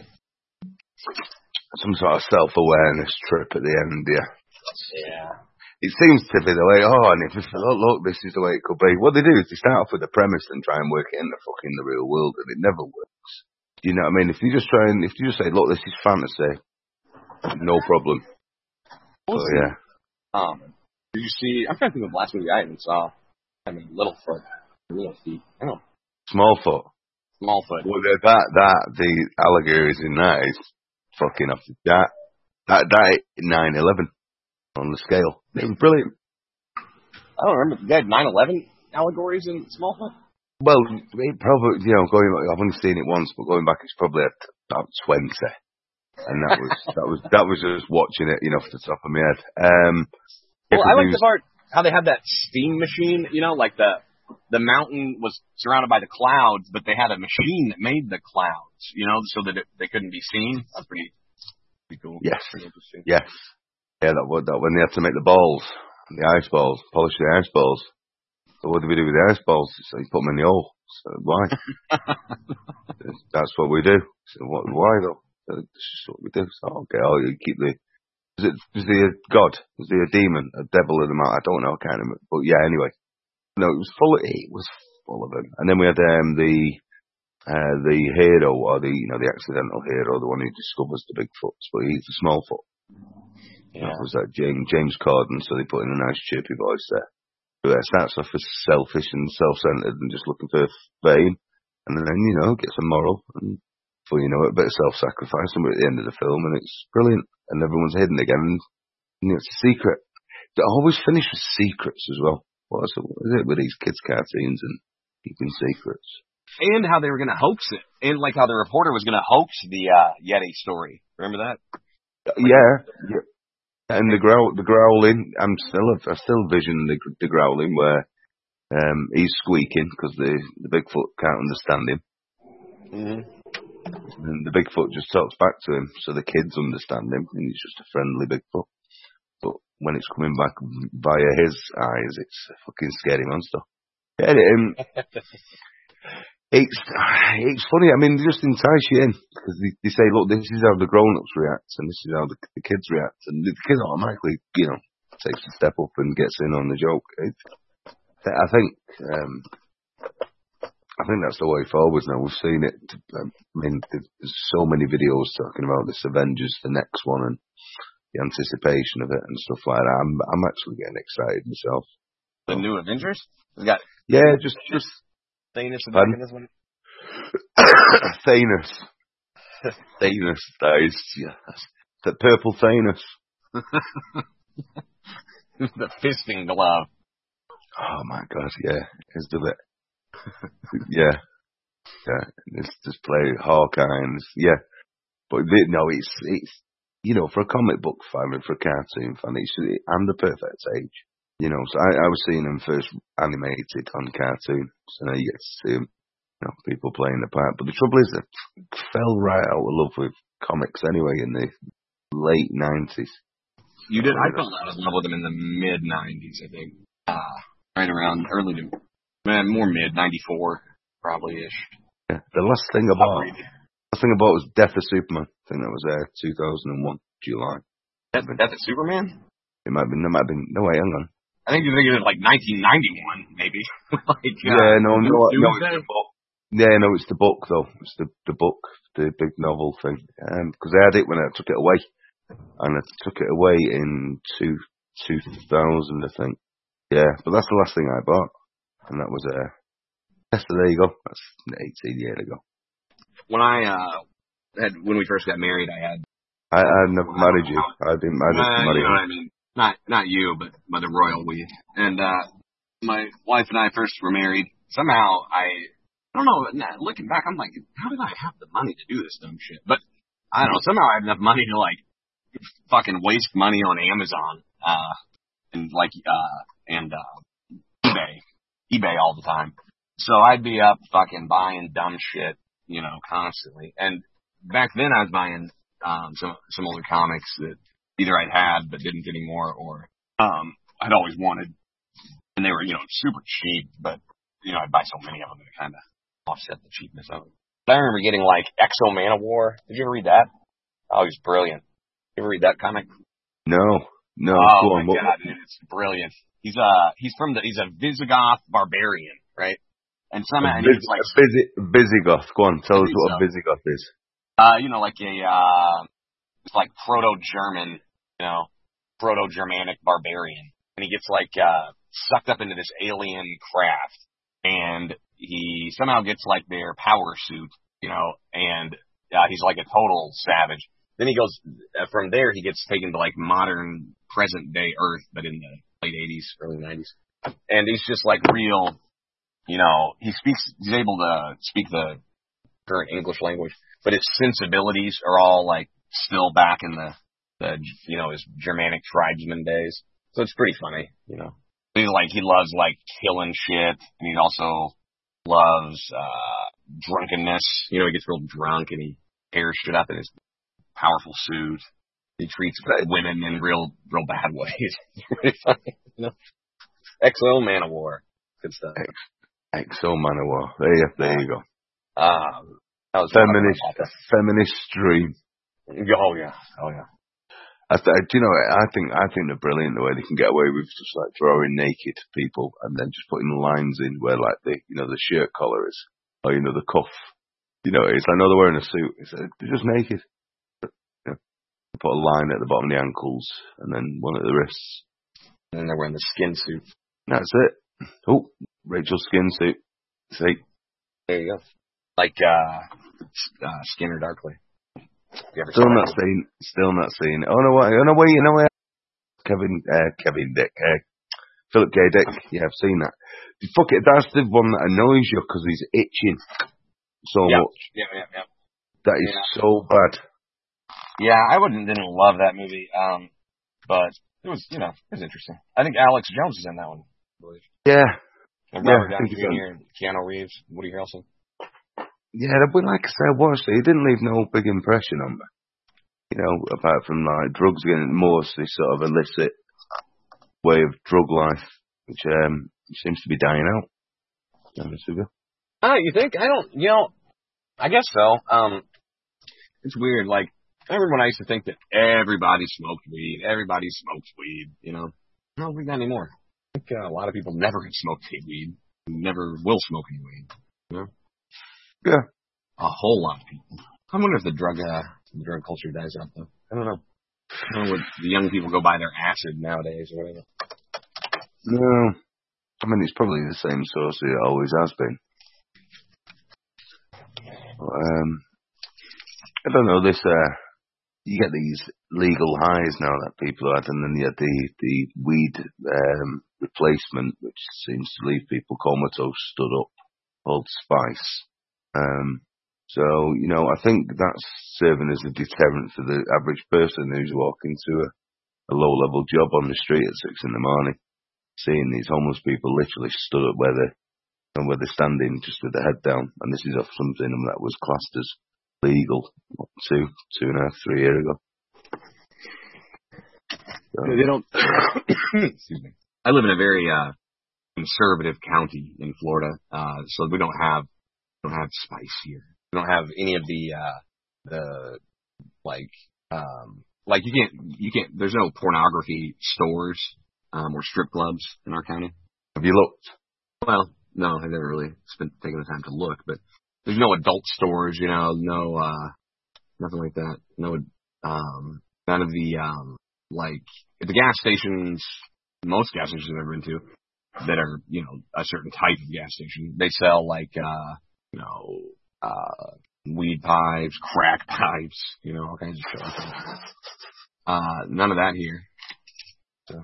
Some sort of self-awareness trip at the end, yeah. Yeah. It seems to be the way, oh, and if you feel, oh, look, this is the way it could be. What they do is they start off with the premise and try and work it in the fucking the real world, and it never works. You know what I mean? If you just try and, if you just say, look, this is fantasy, no problem. We'll so, see. yeah. Um, did you see, I'm trying to think of the last movie I even saw. I mean, Littlefoot. Little feet. I don't know. Smallfoot. Smallfoot. Well, that, that, the allegories in that is fucking off the that that that nine eleven on the scale. It was brilliant. I don't remember. They had nine eleven allegories in Smallfoot. Well, it probably, you know, going back, I've only seen it once, but going back, it's probably at about twenty, and that was that was that was just watching it, you know, off the top of my head. Um, well, I like the part how they had that steam machine. You know, like the the mountain was surrounded by the clouds, but they had a machine that made the clouds, you know, so that it, they couldn't be seen. That's pretty, pretty cool. Yes. Pretty interesting. Yes. Yeah, that, that when they had to make the balls, the ice balls, polish the ice balls. So what do we do with the ice balls? So you put them in the hole. So why? That's what we do. So what, why though? So this is what we do. So okay, oh, you keep the, is it, is he a god? Is he a demon? A devil in the mouth? I don't know, kind of, but yeah, anyway. No, it was full of, it was full of them. And then we had um, the uh, the hero, or the, you know, the accidental hero, the one who discovers the Bigfoots, but he's the Smallfoot. Yeah. That was that James, James Corden, so they put in a nice chirpy voice there. So it starts off as selfish and self-centered and just looking for fame. And then, you know, gets a moral. And before you know it, a bit of self-sacrifice. And we're at the end of the film, and it's brilliant. And everyone's hidden again. And, you know, it's a secret. They always finish with secrets as well. What is it with these kids' cartoons and keeping secrets? And how they were going to hoax it. And like how the reporter was going to hoax the uh, Yeti story. Remember that? Yeah. yeah. And the growl, the growling, I'm still, I still vision the, the growling where um, he's squeaking because the, the Bigfoot can't understand him. Mm-hmm. And the Bigfoot just talks back to him, so the kids understand him, and he's just a friendly Bigfoot. But when it's coming back via his eyes, it's a fucking scary monster. Yeah, um, it's it's funny. I mean, they just entice you in because they, they say, "Look, this is how the grown-ups react, and this is how the, the kids react," and the kid automatically, you know, takes a step up and gets in on the joke. It, I think, um, I think that's the way forward now. We've seen it. I mean, there's so many videos talking about this Avengers, the next one, and the anticipation of it and stuff like that. I'm I'm actually getting excited myself. The new Avengers? We got yeah, just just Thanos back in this one. Thanos, Thanos, that is yeah, the purple Thanos. The fisting glove. Oh my god, yeah, let's do it. yeah, yeah, let's just play Hawkeye and yeah, but the, no, it's it's. You know, for a comic book fan and for a cartoon fan, it's, I'm the perfect age. You know, so I, I was seeing them first animated on cartoon, so now you get to see them, you know, people playing the part. But the trouble is, I fell right out of love with comics anyway in the late nineties. You did? I fell out of love with them in the mid nineties, I think. Uh, right around early to, man, more mid, ninety-four, probably-ish. Yeah, the last thing about, last thing about was Death of Superman. I think that was uh, two thousand one, July. That, that's a Superman? It might have been, it might have been, no wait, hang on. I think you're thinking of like nineteen ninety-one, maybe. like, yeah, uh, no, no, no, Doomsday? it's the book. Yeah, no, it's the book though. It's the the book, the big novel thing. Um, because I had it when I took it away, and I took it away in two two thousand, I think. Yeah, but that's the last thing I bought, and that was uh, yes, so there you go. That's eighteen years ago. When I uh had when we first got married, I had. I I never married you. I didn't. I didn't uh, marry you know you. what I mean? Not not you, but Mother Royal, we. And uh my wife and I first were married. Somehow I. I don't know, looking back, I'm like, how did I have the money to do this dumb shit? But, I don't know, somehow I had enough money to, like, fucking waste money on Amazon, uh, and, like, uh, and, uh, eBay, eBay all the time. So I'd be up fucking buying dumb shit, you know, constantly. And back then I was buying, um, some, some older comics that either I'd had but didn't anymore, or, um, I'd always wanted. And they were, you know, super cheap, but, you know, I'd buy so many of them that it kind of offset the cheapness of it. I remember getting like Exo Manowar. Did you ever read that? Oh, he's brilliant. You ever read that comic? No, no. Oh go my on, god, dude, it's brilliant. He's uh he's from the he's a Visigoth barbarian, right? And somehow a and vis- he's like a busy, Visigoth. Go on, tell us what so. a Visigoth is. Uh, you know, like a uh, it's like proto-German, you know, proto-Germanic barbarian, and he gets like uh sucked up into this alien craft, and he somehow gets like their power suit, you know, and uh, he's like a total savage. Then he goes, uh, from there he gets taken to like modern present day Earth, but in the late eighties, early nineties. And he's just like real, you know, he speaks, he's able to speak the current English language, but his sensibilities are all like still back in the, the, you know, his Germanic tribesman days. So it's pretty funny, you know. He's like, he loves like killing shit, and he also loves uh drunkenness. You know, he gets real drunk and he tears shit up in his powerful suit. He treats women in real, real bad ways. It's really funny, you know. Exo Manowar, good stuff. Ex- Exo Manowar. There you, there you go. Um, that was feminist, feminist stream. Oh yeah, oh yeah. I th- do you know? I think I think they're brilliant the way they can get away with just like drawing naked people and then just putting lines in where like the you know the shirt collar is or you know the cuff. You know, it's like no, they're wearing a suit. It's like, they're just naked. You know, they put a line at the bottom of the ankles and then one at the wrists. And then they're wearing the skin suit. That's it. Oh, Rachel's skin suit. See, there you go. Like uh, uh Skinner Darkly. Still not seen. Still not seen. Oh no! What? Oh no! Wait! You know what? Kevin, uh, Kevin Dick, uh, Philip K. Dick. Yeah, I've seen that. Fuck it. That's the one that annoys you because he's itching so yeah. much. Yeah, yeah, yeah. That is yeah. so bad. Yeah, I wouldn't didn't love that movie. Um, but it was, you know, it was interesting. I think Alex Jones is in that one. I believe. Yeah. And Robert yeah, Downey Junior and Keanu Reeves, Woody Harrelson. Yeah, but like I said, I watched it. He didn't leave no big impression on me. You know, apart from like drugs getting mostly sort of illicit way of drug life, which um seems to be dying out. Oh, you think? I don't. You know, I guess so. Um, it's weird. Like I remember when I used to think that everybody smoked weed. Everybody smokes weed. You know, I don't think that anymore. I think uh, a lot of people never smoked weed. Never will smoke any weed. You know. Yeah. A whole lot of people. I wonder if the drug uh, the drug culture dies out, though. I don't know. I don't know what the young people go buy their acid nowadays or whatever. No. I mean, it's probably the same source it always has been. Um, I don't know, this, uh, you get these legal highs now that people are, and then you have the, the weed um, replacement, which seems to leave people comatose stood up, called Spice. Um, so, you know, I think that's serving as a deterrent for the average person who's walking to a, a low-level job on the street at six in the morning, seeing these homeless people literally stood up where they're, and where they're standing just with their head down. And this is off something that was classed as legal what, two, two and a half, three years ago. So, they don't. Excuse me. I live in a very uh, conservative county in Florida, uh, so we don't have. Don't have Spice here. We don't have any of the uh, the like, um, like you can't, you can't, there's no pornography stores, um, or strip clubs in our county. Have you looked? Well, no, I've never really spent taking the time to look, but there's no adult stores, you know, no, uh, nothing like that. No, um, none of the, um, like, at the gas stations, most gas stations I've ever been to, that are, you know, a certain type of gas station, they sell, like, uh, you know, uh, weed pipes, crack pipes, you know, all kinds of shit like that. Uh, none of that here. So,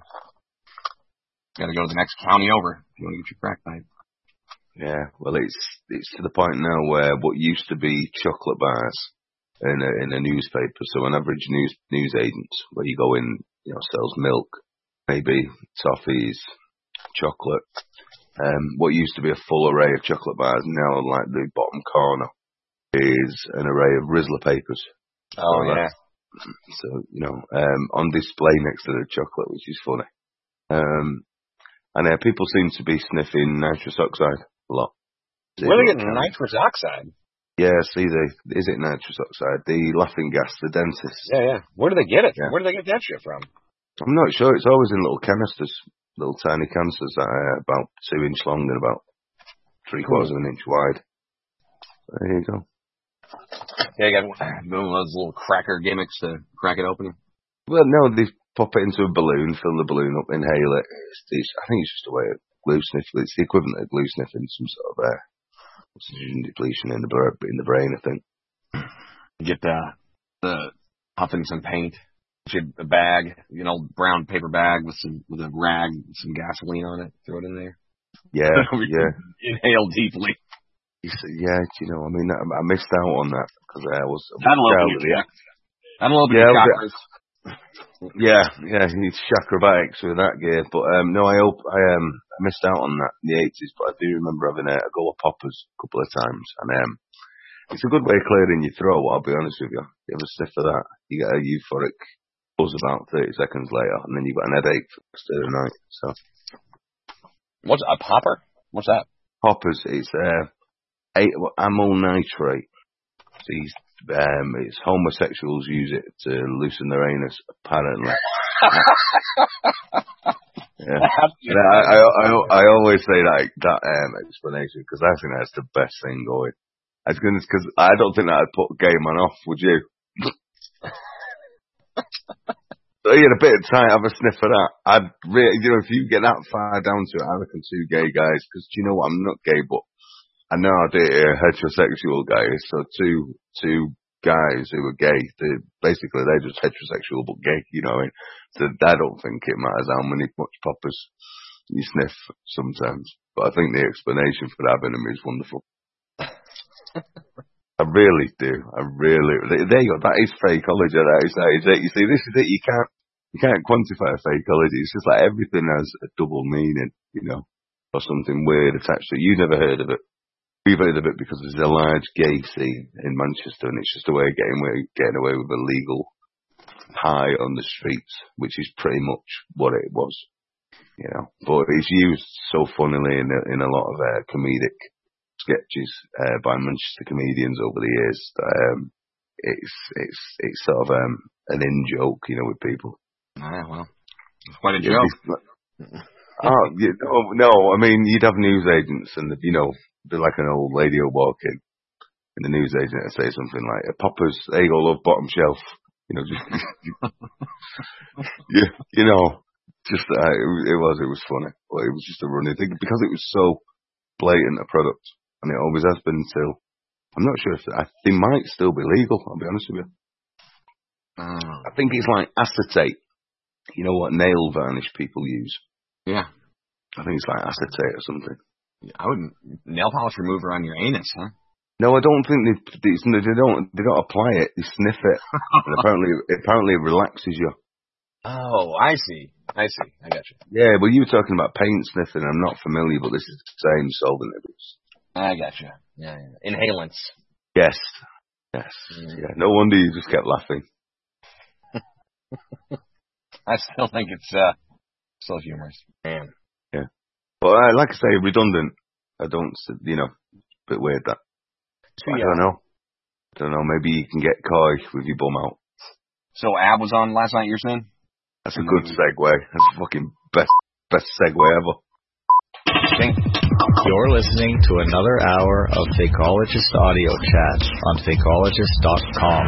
gotta go to the next county over if you want to get your crack pipe. Yeah, well, it's it's to the point now where what used to be chocolate bars in a, in a newspaper, so an average news news agent where you go in, you know, sells milk, maybe toffees, chocolate. Um, what used to be a full array of chocolate bars now, like the bottom corner, is an array of Rizzler papers. Oh, so yeah. So, you know, um, on display next to the chocolate, which is funny. Um, and uh, people seem to be sniffing nitrous oxide a lot. Where are they getting nitrous oxide? Yeah, see, the is it nitrous oxide? The laughing gas, the dentists. Yeah, yeah. Where do they get it? Yeah. Where do they get that shit from? I'm not sure. It's always in little canisters, little tiny canisters that are about two inch long and about three quarters of an inch wide. There you go. Yeah, you got one of those little cracker gimmicks to crack it open. Well, no, they pop it into a balloon, fill the balloon up, inhale it. It's, it's, I think it's just a way of glue sniffing. It's the equivalent of glue sniffing, some sort of uh, oxygen depletion in the in the brain, I think. Get the the huffing some paint. Get a bag, you know, brown paper bag with some with a rag, with some gasoline on it. Throw it in there. Yeah, yeah. Inhale deeply. Yeah, you know, I mean, I, I missed out on that because I was. I love you. I love you. Yeah, chakras. yeah, yeah. He needs acrobatics with that gear, but um, no, I hope I um I missed out on that in the eighties, but I do remember having a, a go of poppers a couple of times, and um, it's a good way of clearing your throat. I'll be honest with you. You have a sniff of that, you get a euphoric buzz about thirty seconds later, and then you've got an headache for the rest of the night. So, what's a popper? What's that? Poppers. It's uh. Eight, amyl nitrate. See, um, it's homosexuals use it to loosen their anus, apparently. Yeah. I, I, I, I always say that that um, explanation because I think that's the best thing going. I because I don't think that'd put a gay man off, would you? So you had a bit of time, have a sniff of that. I'd really, you know, if you get that far down to it, I reckon two gay guys, because do you know what? I'm not gay, but I know I date a heterosexual guy, so two two guys who are gay, they basically they're just heterosexual but gay, you know what I mean? So I don't think it matters how many much poppers you sniff sometimes. But I think the explanation for having them is wonderful. I really do. I really there you go, that is fakeology, that is that is it. You see, this is it, you can't you can't quantify fakeology. It's just like everything has a double meaning, you know, or something weird attached to it. You never heard of it. We've heard of it because there's a large gay scene in Manchester, and it's just a way of getting away, getting away with a legal high on the streets, which is pretty much what it was, you know. But it's used so funnily in a, in a lot of uh, comedic sketches uh, by Manchester comedians over the years that um, it's it's it's sort of um, an in joke, you know, with people. Ah, well, it's quite a joke. Oh, you know, no, I mean, you'd have news agents and, you know, be like an old lady will walk in and the news agent would say something like, Poppers, there you go, love, bottom shelf. You know, just, you, you know, just, uh, it, it was, it was funny. But it was just a running thing because it was so blatant a product. And it always has been until, I'm not sure if, I, they might still be legal, I'll be honest with you. Oh. I think it's like acetate. You know what nail varnish people use? Yeah. I think it's like acetate or something. I wouldn't nail polish remover on your anus, huh? No, I don't think they, they, they don't they don't apply it. They sniff it, and apparently apparently it relaxes you. Oh, I see. I see. I got you. Yeah, well, you were talking about paint sniffing. I'm not familiar, but this is the same solvent. I got you. Yeah, yeah. Inhalants. Yes. Yes. Mm. Yeah. No wonder you just kept laughing. I still think it's uh, still humorous. Man. Yeah. But uh, like I say, redundant. I don't, you know, a bit weird that. I don't know. I don't know. Maybe you can get coy with your bum out. So Ab was on last night, you're saying? That's a good segue. That's the fucking best best segue ever. Thank You're listening to another hour of Fakeologist Audio Chat on Fakeologist dot com.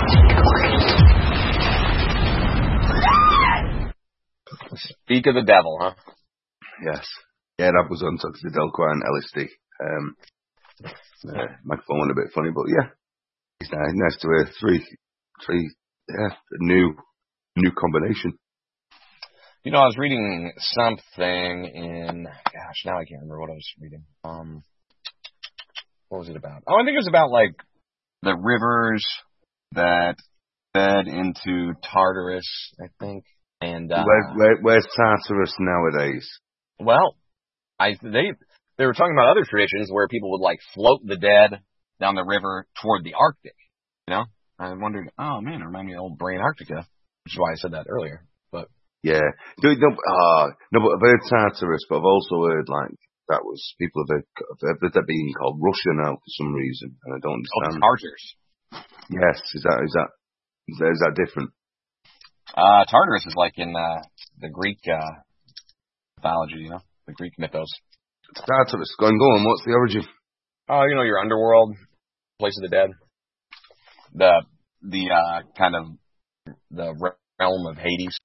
Speak of the devil, huh? Yes. Yeah, that was on Toxic Delqua and L S D. Um, uh, my phone went a bit funny, but yeah. It's nice, nice to hear three, three, yeah, a new, new combination. You know, I was reading something in, gosh, now I can't remember what I was reading. Um, what was it about? Oh, I think it was about, like, the rivers that fed into Tartarus, I think. And, uh, Where, where, where's Tartarus nowadays? Well, I, they, they were talking about other traditions where people would, like, float the dead down the river toward the Arctic, you know? I wondered, oh, man, it reminded me of old Brain Arctica, which is why I said that earlier, but... Yeah. No, no, uh, no, but I've heard Tartarus, but I've also heard, like, that was, people have heard, have heard that being called Russia now for some reason, and I don't understand. Oh, Tartars. Yes, is that, is that, is that, is that different? Uh, Tartarus is like in, uh, the Greek, uh, mythology, you know? The Greek mythos. Tartarus, go on, go on, what's the origin? Oh, you know, your underworld, place of the dead. The, the, uh, kind of, the realm of Hades.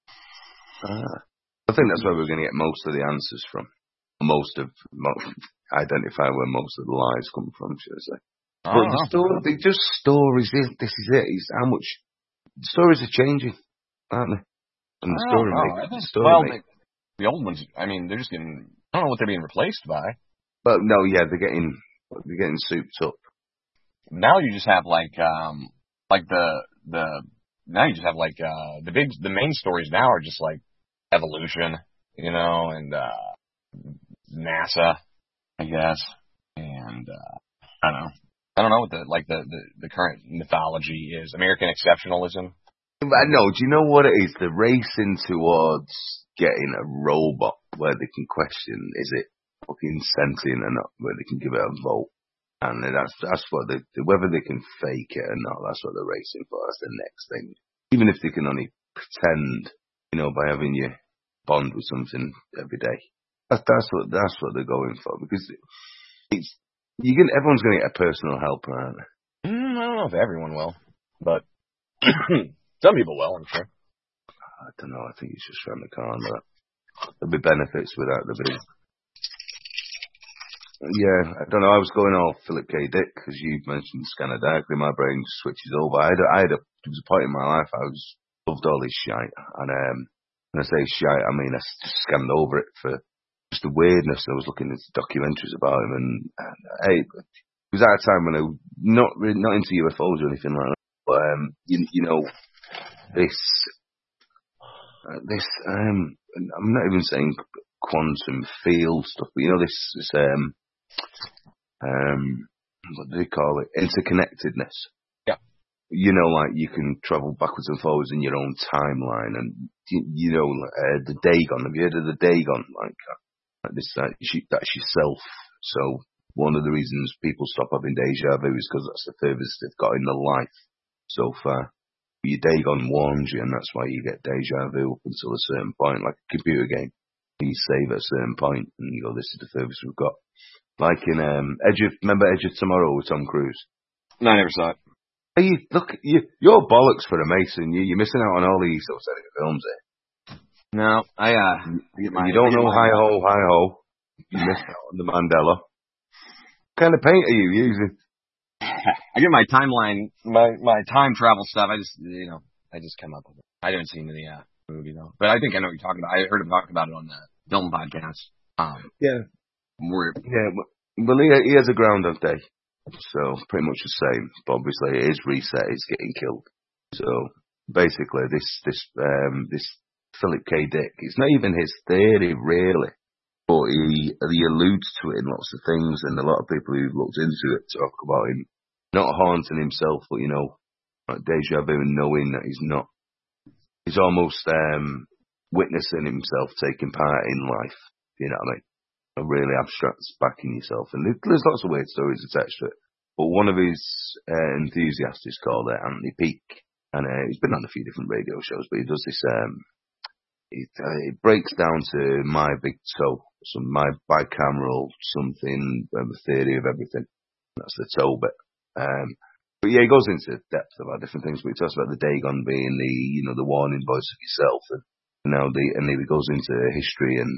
Ah, I think that's where we're going to get most of the answers from. Most of, most, identify where most of the lies come from, should I say. But the story, they're just stories, this is it, is how much, the stories are changing, aren't they? And the story makers, the story well, makers. The, the old ones, I mean, they're just getting, I don't know what they're being replaced by. But no, yeah, they're getting, they're getting souped up. Now you just have like, um, like the, the, now you just have like, uh, the big, the main stories now are just like, evolution, you know, and uh, NASA, I guess, and uh, I don't know. I don't know what the like the, the, the current mythology is. American exceptionalism. I know. Do you know what it is? They're racing towards getting a robot where they can question, is it fucking sentient or not? Where they can give it a vote, and that's that's what they whether they can fake it or not. That's what they're racing for. That's the next thing. Even if they can only pretend, you know, by having you bond with something every day. That's that's what that's what they're going for, because it's you can everyone's going to get a personal helper, aren't they? Mm, I don't know if everyone will, but some people will, I'm sure. I don't know. I think it's just around the corner. That there'll be benefits without the big. Yeah, I don't know. I was going all Philip K. Dick because you mentioned Scanner Darkly. My brain switches over. I had a, I had a there was a point in my life I was loved all this shite, and um. When I say shite, I mean I just scanned over it for just the weirdness. I was looking at documentaries about him, and, and hey, it was at a time when I was not really, not into U F Os or anything like that. But um, you, you know, this uh, this um, I'm not even saying quantum field stuff, but you know this this um um what do they call it? Interconnectedness. You know, like, you can travel backwards and forwards in your own timeline, and, you, you know, uh, the Dagon, have you heard of the Dagon? Like, like this, uh, she, that's yourself. So, one of the reasons people stop having deja vu is because that's the furthest they've got in their life so far. Your Dagon warns you, and that's why you get deja vu up until a certain point, like a computer game. You save at a certain point, and you go, this is the furthest we've got. Like in, um, Edge of, remember Edge of Tomorrow with Tom Cruise? No, I never saw it. Hey, look, you, you're bollocks for a Mason. You, you're missing out on all these sort of films here. No, I, uh, you, my, you don't know hi ho, hi ho. You missed out on the Mandela. What kind of paint are you using? I get my timeline, my, my time travel stuff. I just, you know, I just come up with it. I didn't see him in the uh, movie, though. But I think I know what you're talking about. I heard him talk about it on the film podcast. Um, yeah. Where, yeah, well, he, he has a Groundhog Day. So, pretty much the same. But obviously, it is reset, it's getting killed. So, basically, this, this, um, this Philip K. Dick, it's not even his theory, really. But he, he alludes to it in lots of things, and a lot of people who looked into it talk about him not haunting himself, but, you know, like deja vu and knowing that he's not, he's almost, um, witnessing himself taking part in life. You know what I mean? A really abstract backing yourself, and there's lots of weird stories attached to it. But one of his uh, enthusiasts is called uh, Anthony Peake, and uh, he's been on a few different radio shows, but he does this. Um, it, uh, it breaks down to my big toe, some my bicameral something, um, the theory of everything. That's the toe bit. Um, but yeah, he goes into depth about different things. But he talks about the Dagon being the, you know, the warning voice of yourself, and now the and then he goes into history and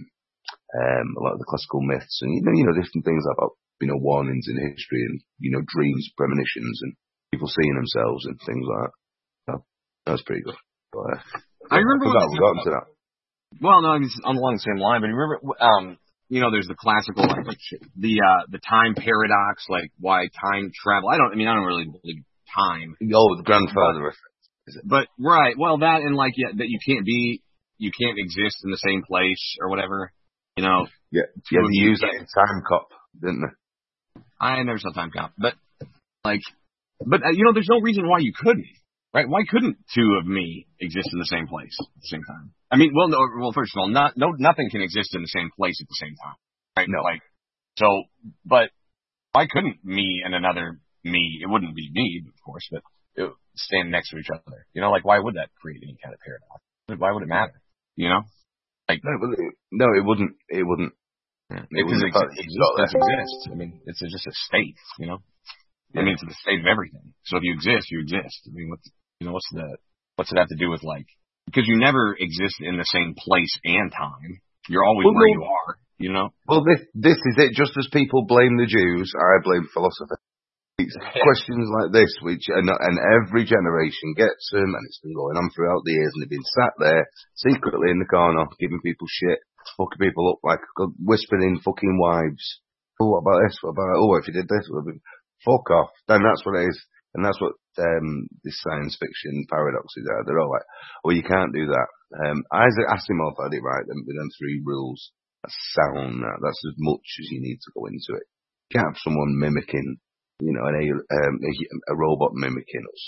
um, a lot of the classical myths, and you know, you know, different things about, you know, warnings in history and, you know, dreams, premonitions, and people seeing themselves and things like that. So, that was pretty good. But, uh, I remember. I we got into that. Well, no, I mean, it's along the same line, but you remember, um, you know, there's the classical, like, the, uh, the time paradox, like, why time travel. I don't, I mean, I don't really believe time. Oh, the grandfather effect. Is it? But, right, well, that and, like, yeah, that you can't be, you can't exist in the same place or whatever, you know. Yeah, yeah, they used that in Time Cop, didn't they? I never saw Time Cop, but, like, but, uh, you know, there's no reason why you couldn't, right? Why couldn't two of me exist in the same place at the same time? I mean, well, no, well, first of all, not, no, nothing can exist in the same place at the same time, right? No. Like, so, but why couldn't me and another me, it wouldn't be me, of course, but it would stand next to each other? You know, like, why would that create any kind of paradox? Why would it matter? You know? Like, no, it, no, it wouldn't. It wouldn't. Yeah, it wouldn't exist. Existence exists. I mean, it's a, just a state, you know? Yeah. I mean, it's the state of everything. So if you exist, you exist. I mean, what's, you know, what's the, what's it have to do with, like, because you never exist in the same place and time. You're always well, where no. you are, you know? Well, this this is it. Just as people blame the Jews, I blame philosophy. It's questions like this, which and, and every generation gets them, and it's been going on throughout the years, and they've been sat there secretly in the corner, giving people shit, fucking people up, like whispering fucking wives. Oh, what about this? What about, oh, if you did this, fuck off. Then that's what it is. And that's what um, this science fiction paradoxes are. They're all like, oh, you can't do that. Um, Isaac Asimov had it right, them, with them three rules. That's sound. That. That's as much as you need to go into it. You can't have someone mimicking, you know, an, um, a, a robot mimicking us.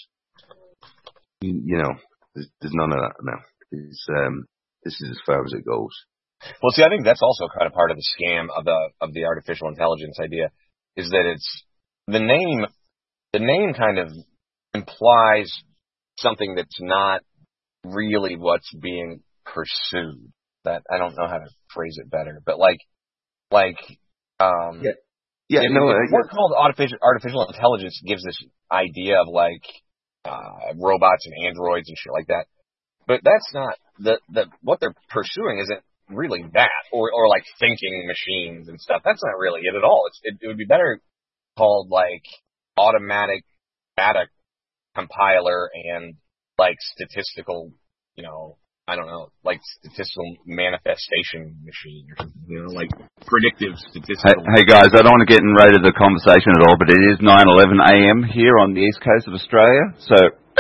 You, you know, there's, there's none of that now. It's, um, this is as far as it goes. Well, see, I think that's also kind of part of the scam of the of the artificial intelligence idea, is that it's the name. The name kind of implies something that's not really what's being pursued. That I don't know how to phrase it better, but like, like, um, yeah, yeah, it, no, it's yeah. what's called artificial artificial intelligence gives this idea of like uh, robots and androids and shit like that. But that's not the the what they're pursuing isn't really that, or or like thinking machines and stuff. That's not really it at all. It's it, it would be better called like automatic data compiler and like statistical, you know, I don't know, like statistical manifestation machine or something, you know, like predictive statistical. Hey, hey guys, I don't want to get in rate of the conversation at all, but it is nine eleven a m here on the east coast of Australia, so...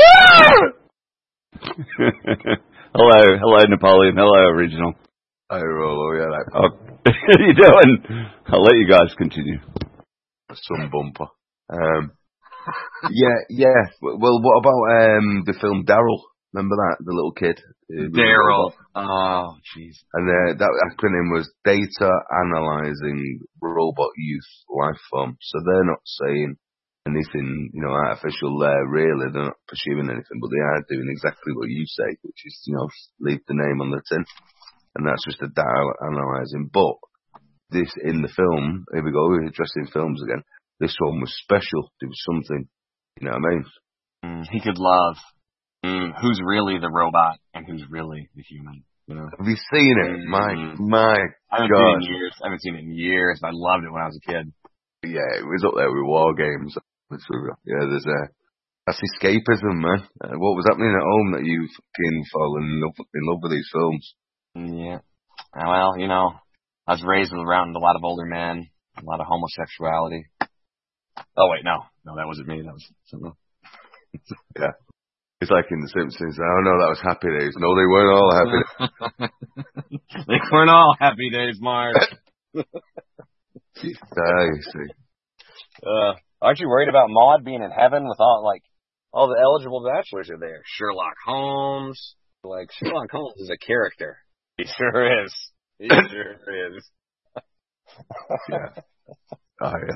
hello, hello Napoleon, hello Original. Hi Rollo, yeah. Like, oh, how you doing? I'll let you guys continue. Some bumper. Um, yeah, yeah. Well, what about um, the film Daryl? Remember that, the little kid? Daryl. Oh, jeez. And uh, that acronym was Data Analyzing Robot Youth Life Form. So they're not saying anything, you know, artificial there, really. They're not pursuing anything, but they are doing exactly what you say, which is, you know, leave the name on the tin. And that's just a data analyzing. But this, in the film, here we go, we're addressing films again. This one was special. There was something, you know what I mean? Mm, he could love mm, who's really the robot and who's really the human. You know? Have you seen it? Mm, my, my I haven't God. seen it in years. I haven't seen it in years. I loved it when I was a kid. Yeah, it was up there with War Games. Yeah, there's a, that's escapism, man. Uh, what was happening at home that you fucking fallen in love, in love with these films? Yeah. Well, you know, I was raised around a lot of older men, a lot of homosexuality. Oh, wait, no. No, that wasn't me. That was something else. Yeah. It's like in The Simpsons. Oh, no, that was Happy Days. No, they weren't all happy days. They weren't all happy days, Mark. She's you see. Uh, aren't you worried about Maude being in heaven with all, like, all the eligible bachelors are there? Sherlock Holmes. Like, Sherlock Holmes is a character. He sure is. He sure is. Yeah. Oh, yeah.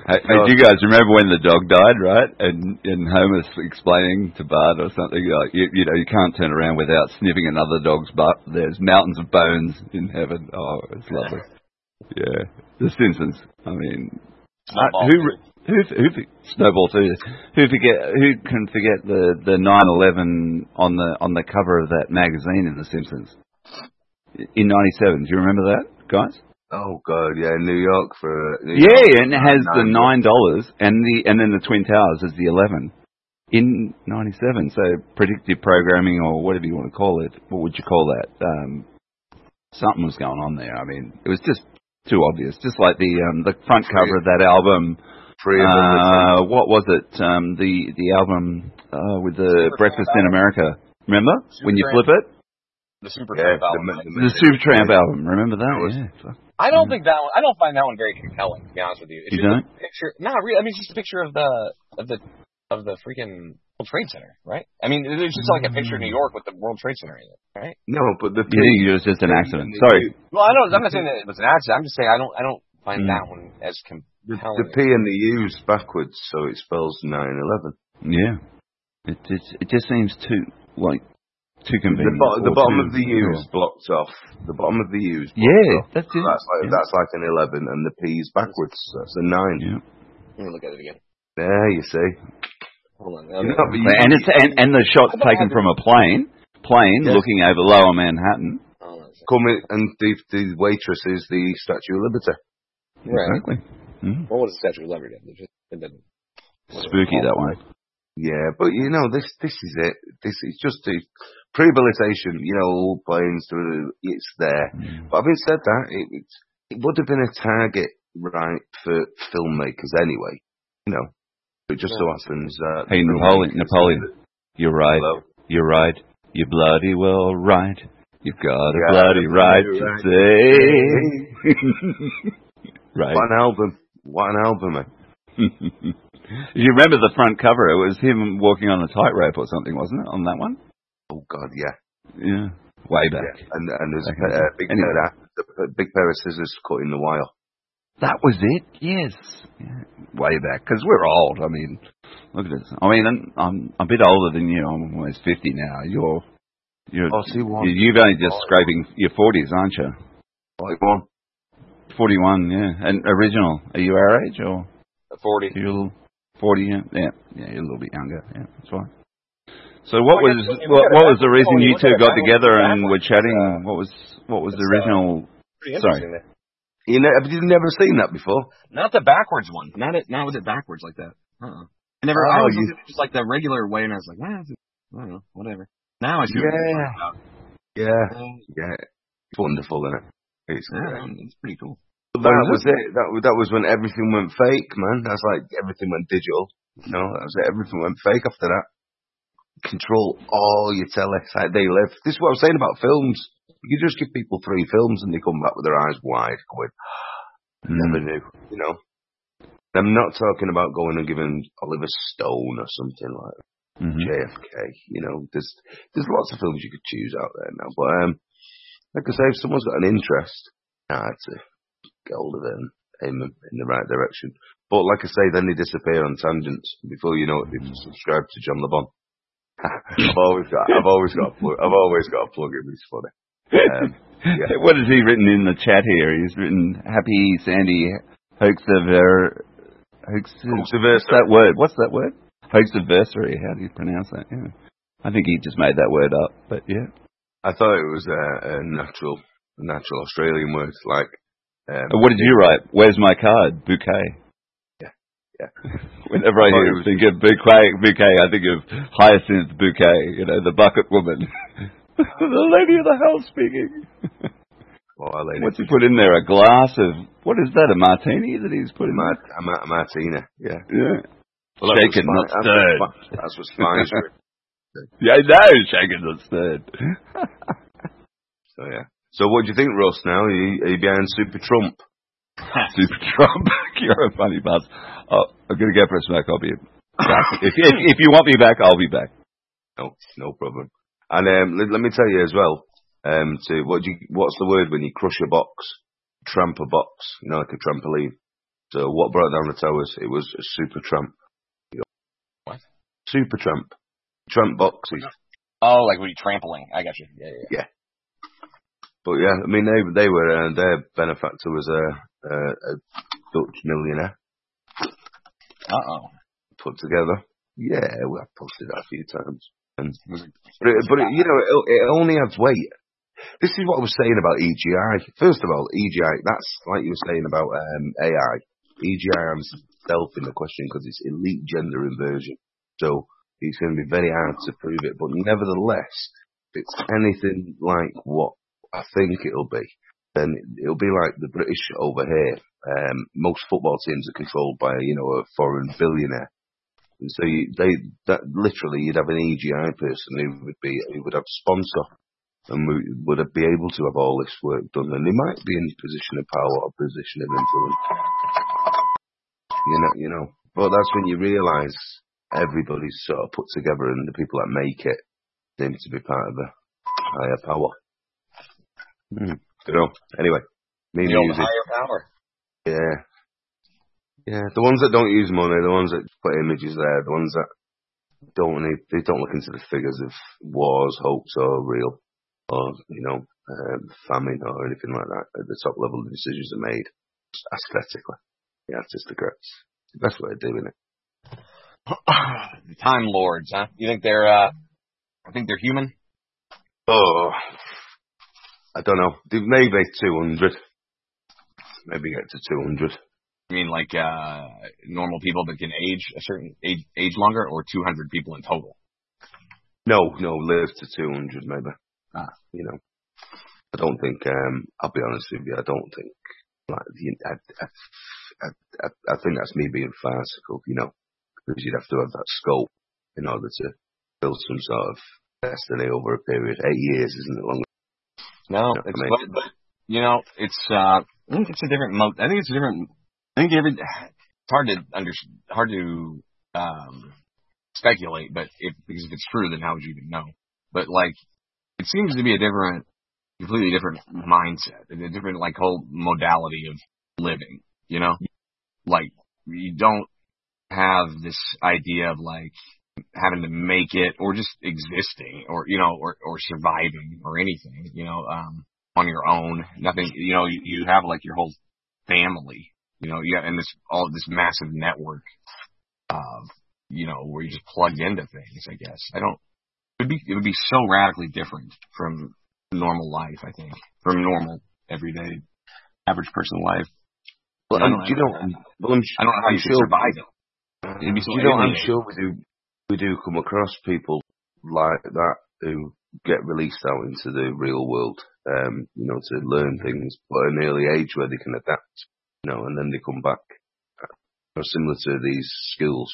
Hey, hey, do you guys remember when the dog died, right? And and Homer's explaining to Bart or something like, you, you know, you can't turn around without sniffing another dog's butt. There's mountains of bones in heaven. Oh, it's lovely. Yeah, The Simpsons. I mean, uh, who who who Snowball too? Who forget? Who can forget the the nine eleven on the on the cover of that magazine in The Simpsons in ninety-seven? Do you remember that, guys? Oh God, yeah, New York for New yeah, York, and it has nine, the nine dollars and the and then the Twin Towers as the eleven in ninety-seven. So predictive programming or whatever you want to call it. What would you call that? Um, something was going on there. I mean, it was just too obvious. Just like the um, the front cover of that album. Uh, what was it? Um, the the album uh, with the Super Breakfast Tramp in America. Remember Super when you Tramp. flip it? The Super Yeah, Tramp album. the, right? the, The Supertramp album. Remember that? was- Yeah. I don't think that one. I don't find that one very compelling. To be honest with you, it's You just don't? a picture. Not really. I mean, it's just a picture of the of the of the freaking World Trade Center, right? I mean, it's just like a picture of New York with the World Trade Center in it, right? No, but the You think it was just an accident? Sorry. Well, I don't. I'm not saying that it was an accident. I'm just saying I don't. I don't find Mm. that one as the, compelling. the P and the U's backwards, so it spells nine eleven. Yeah. It just it just seems too like too The, convenient. bo- the or bottom too- of the U's blocked off. The bottom of the U's blocked Yeah, off. that's it. That's like Yeah. that's like an eleven, and the P's backwards. So that's a nine. Yeah. Let me look at it again. There, you see. Hold on. You know, but you- And it's and, and the shot's I thought I taken had from a plane, plane Yes. looking over Lower Manhattan. Hold on a second. Coming and the the waitress is the Statue of Liberty. Right. Exactly. Mm. What was the Statue of Liberty? It just it didn't. Spooky that one. Yeah, but you know this this is it. This is just the prehabilitation. You know, all planes. It's there. Mm. But having said that, it it, it would have been a target right for filmmakers anyway. You know, it just so happens that Hey, Napoleon, Napoleon, you're right. Hello? You're right. You're bloody well right. You've got a Yeah, bloody right to right. say. Right. What an album! What an album, man. If you remember the front cover, it was him walking on a tightrope or something, wasn't it, on that one? Oh God, yeah. Yeah. Way back. Yeah. And and there's Okay. a uh, big Anyway. pair of, a big pair of scissors cutting the wire. That was it, yes. Yeah. Way back, because we're old. I mean, look at this. I mean, I'm, I'm a bit older than you. I'm almost fifty now. You're, you're, forty-one. you've only just scraping your forties, aren't you? forty-one. forty-one, yeah. And original, are you our age or? Forty. You're a little forty, yeah. Yeah, yeah, you're a little bit younger. Yeah, that's fine. So what Well, I was guess we- we what, got a what was the back- reason oh, you we two got a got back- together back- and were chatting? uh, What was what was the it's, uh, original? Pretty Sorry. interesting there. You know, have you never seen that before? Not the backwards one. Not it. Not with it backwards like that. Uh-uh. I never. Oh, I always you- looked at it just like the regular way, and I was like, ah, I don't know, whatever. Now I see. What Yeah. you're talking about. Yeah, Um, yeah. It's wonderful, isn't it? It's yeah, great. I mean, it's pretty cool. But that was it. That was, that was when everything went fake, man. That's like everything went digital. You know, that was it. Everything went fake after that. Control all your telly. It's like they live. This is what I was saying about films. You just give people three films and they come back with their eyes wide, going, Mm. never knew, you know. I'm not talking about going and giving Oliver Stone or something like that. Mhm. J F K, you know. There's there's lots of films you could choose out there now. But um, like I say, if someone's got an interest, I had to get hold of it and aim them in the right direction. But like I say, then they disappear on tangents. Before you know it, they've subscribed to John LeBon. I've always got, I've always got, a plug, I've always got a plug in. It's funny. Um, yeah. What has he written in the chat here? He's written Happy Sandy Hoaxaver. Hoax, what's that word? What's that word? Hoaxiversary. How do you pronounce that? Yeah. I think he just made that word up, but yeah. I thought it was a, a natural, a natural Australian word. Like, um, What did you write? Where's my card? Bouquet. Yeah, yeah. Whenever I hear, think of bouquet, bouquet, I think of Hyacinth Bouquet. You know, the bucket woman. The lady of the house speaking. Oh, I lady. What's he put in there? A glass of, what is that, a martini that he's put in Mart- there? a, ma- a Martina, yeah. Yeah. Well, that's Shaken, what not Spine- stirred. That's what, that's what Spine's doing. Yeah, I know, shaken, not stirred. So, yeah. So, what do you think, Russ, now? Are you, are you behind Super Trump? Super Trump. You're a funny buzz. Oh, I'm going to go for a smoke. I'll be back. if, if, if you want me back, I'll be back. No, no problem. And um, let, let me tell you as well, um, to what do you, what's the word when you crush a box? Tramp a box, you know, like a trampoline. So what brought down the towers? It was a super tramp. What? Super tramp. Tramp boxes. Oh, like when you're trampling. I got you. Yeah, yeah. Yeah. But yeah, I mean, they they were uh, their benefactor was a, a, a Dutch millionaire. Uh oh. Put together. Yeah, well, I've posted that a few times. And, but, it, but it, you know, it, it only adds weight. This is what I was saying about E G I. First of all, E G I, that's like you were saying about um, A I. E G I answers itself in the question because it's elite gender inversion. So it's going to be very hard to prove it. But nevertheless, if it's anything like what I think it'll be, then it'll be like the British over here. Um, most football teams are controlled by, you know, a foreign billionaire. And so you, they, that literally, you'd have an E G I person who would be, who would have a sponsor and would be able to have all this work done. And they might be in a position of power or position of influence. You know, you know. But that's when you realise everybody's sort of put together and the people that make it seem to be part of a higher power. Hmm. You know, anyway. Me The old music. higher power. Yeah. Yeah, the ones that don't use money, the ones that put images there, the ones that don't need, they don't look into the figures of wars, hopes, or real, or, you know, um, famine or anything like that. At the top level, the decisions are made aesthetically. The aristocrats. The best way of doing it. The Time Lords, huh? You think they're, uh, I think they're human? Oh, I don't know. Maybe two hundred. Maybe get to two hundred. I mean, like, uh, normal people that can age a certain age, age longer, or two hundred people in total? No, no, live to two hundred maybe. Ah. You know, I don't think, um, I'll be honest with you, I don't think, like, I, I, I, I, I think that's me being farcical, you know, because you'd have to have that scope in order to build some sort of destiny over a period. Eight years isn't it long? No, You know it's, I mean? but, but, you know, it's, uh, I think it's a different mo- I think it's a different, I think every, it's hard to under, hard to, um, speculate, but if, because if it's true, then how would you even know? But like, it seems to be a different, completely different mindset, a different like whole modality of living, you know? Like, you don't have this idea of like having to make it or just existing or, you know, or, or surviving or anything, you know, um, on your own. Nothing, you know, you, you have like your whole family, you know, you have, and this, all this massive network of, you know, where you just plug into things, I guess. I don't, it would be, it would be so radically different from normal life, I think, from normal, everyday, average person life. Well, I um, don't know, do you know, well, I'm, I don't know how I'm you sure, could survive it. It'd be so do you know, I'm alienating. sure we do, we do come across people like that who get released out into the real world, um, you know, to learn things at an early age where they can adapt, you know, and then they come back, uh, similar to these schools.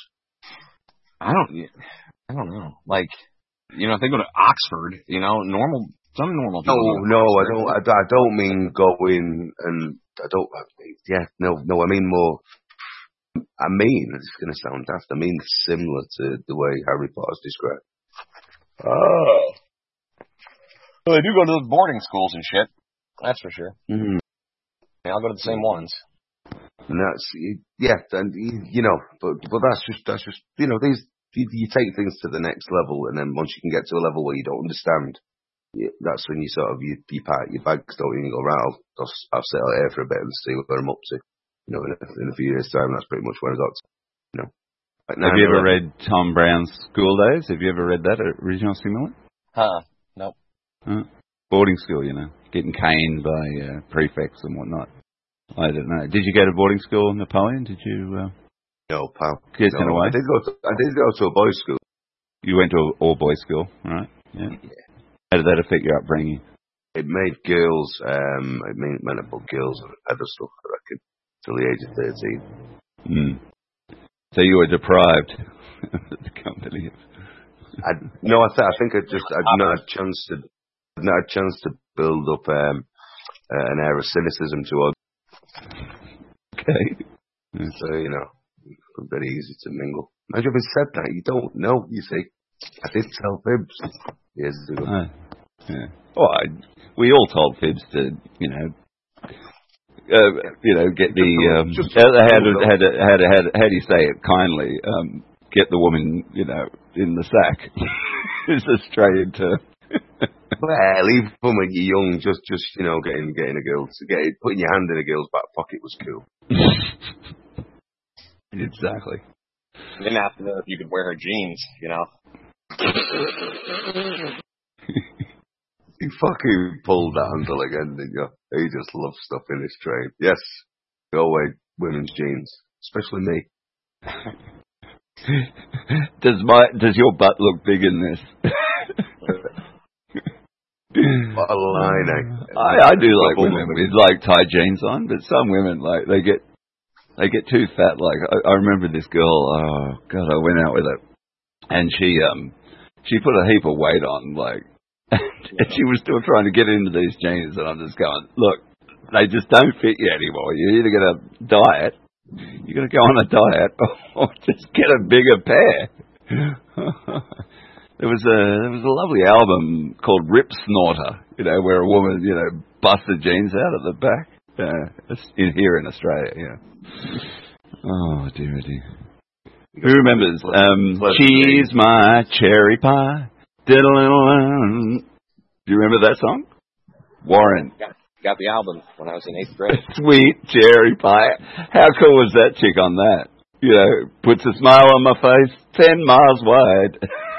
I don't, I don't know. Like, you know, if they go to Oxford, you know, normal, some normal No, people. no, I don't, I, I don't mean go in and, I don't, yeah, no, no, I mean more, I mean, it's going to sound daft, I mean similar to the way Harry Potter's described. Oh. Well, they do go to those boarding schools and shit. That's for sure. Mm. Yeah, I'll go to the same ones. And that's, yeah, and you know, but but that's just that's just you know, these you, you take things to the next level, and then once you can get to a level where you don't understand, you, that's when you sort of you you pack your bags, don't you? And you go, right, I'll, I'll, I'll settle here for a bit and see what I'm up to. You know, in a, in a few years' time, that's pretty much where I got to. You know. Like Have you ever read Tom Brown's School Days? Have you ever read that at Regional Stimulant? Huh? Nope. Huh? Boarding school, you know, getting caned by uh, prefects and whatnot. I don't know. Did you go to boarding school, Napoleon? Did you? Uh, no, pal. Get no, sent away? I did go. To, I did go to a boys' school. You went to an all-boys school, right? Yeah. Yeah. How did that affect your upbringing? It made girls. Um, it meant, meant to put girls on a pedestal, I reckon, till the age of thirteen. Mm. So you were deprived of the company. I, no, I, th- I think I just I'd not had a chance to, I'd not had a chance to build up um, uh, an air of cynicism towards. Okay. Yeah. So you know, it's very easy to mingle. Imagine if I said that, you don't know. You see, I did tell fibs years ago. Oh, yeah. Well, I, we all told fibs to, you know, uh, you know, get the um, how to how to how to how to how, to, how do you say it kindly? Um, get the woman, you know, in the sack. It's Australian term. Well, even when you're young, just just you know, getting getting a girl, to get putting your hand in a girl's back pocket was cool. Exactly. You didn't have to know if you could wear her jeans, you know. You fucking pulled that handle again, didn't you? He just loves stuff in his train. Yes, go away, women's jeans, especially me. Does my does your butt look big in this? What a line, eh? I, I do like women with like tight jeans on, but some women like they get they get too fat. Like I, I remember this girl. Oh God, I went out with her, and she um she put a heap of weight on, like, and she was still trying to get into these jeans, and I'm just going, look, they just don't fit you anymore. You're either gonna diet, you're gonna go on a diet, or just get a bigger pair. There was a there was a lovely album called Rip Snorter, you know, where a woman, you know, busted jeans out at the back. Uh, in here in Australia, yeah. Oh dear, dear. Who remembers? Um, She's my cherry pie. Diddle-diddle-diddle. Do you remember that song? Warren. Got, got the album when I was in eighth grade. Sweet cherry pie. How cool was that chick on that? You know, puts a smile on my face, ten miles wide.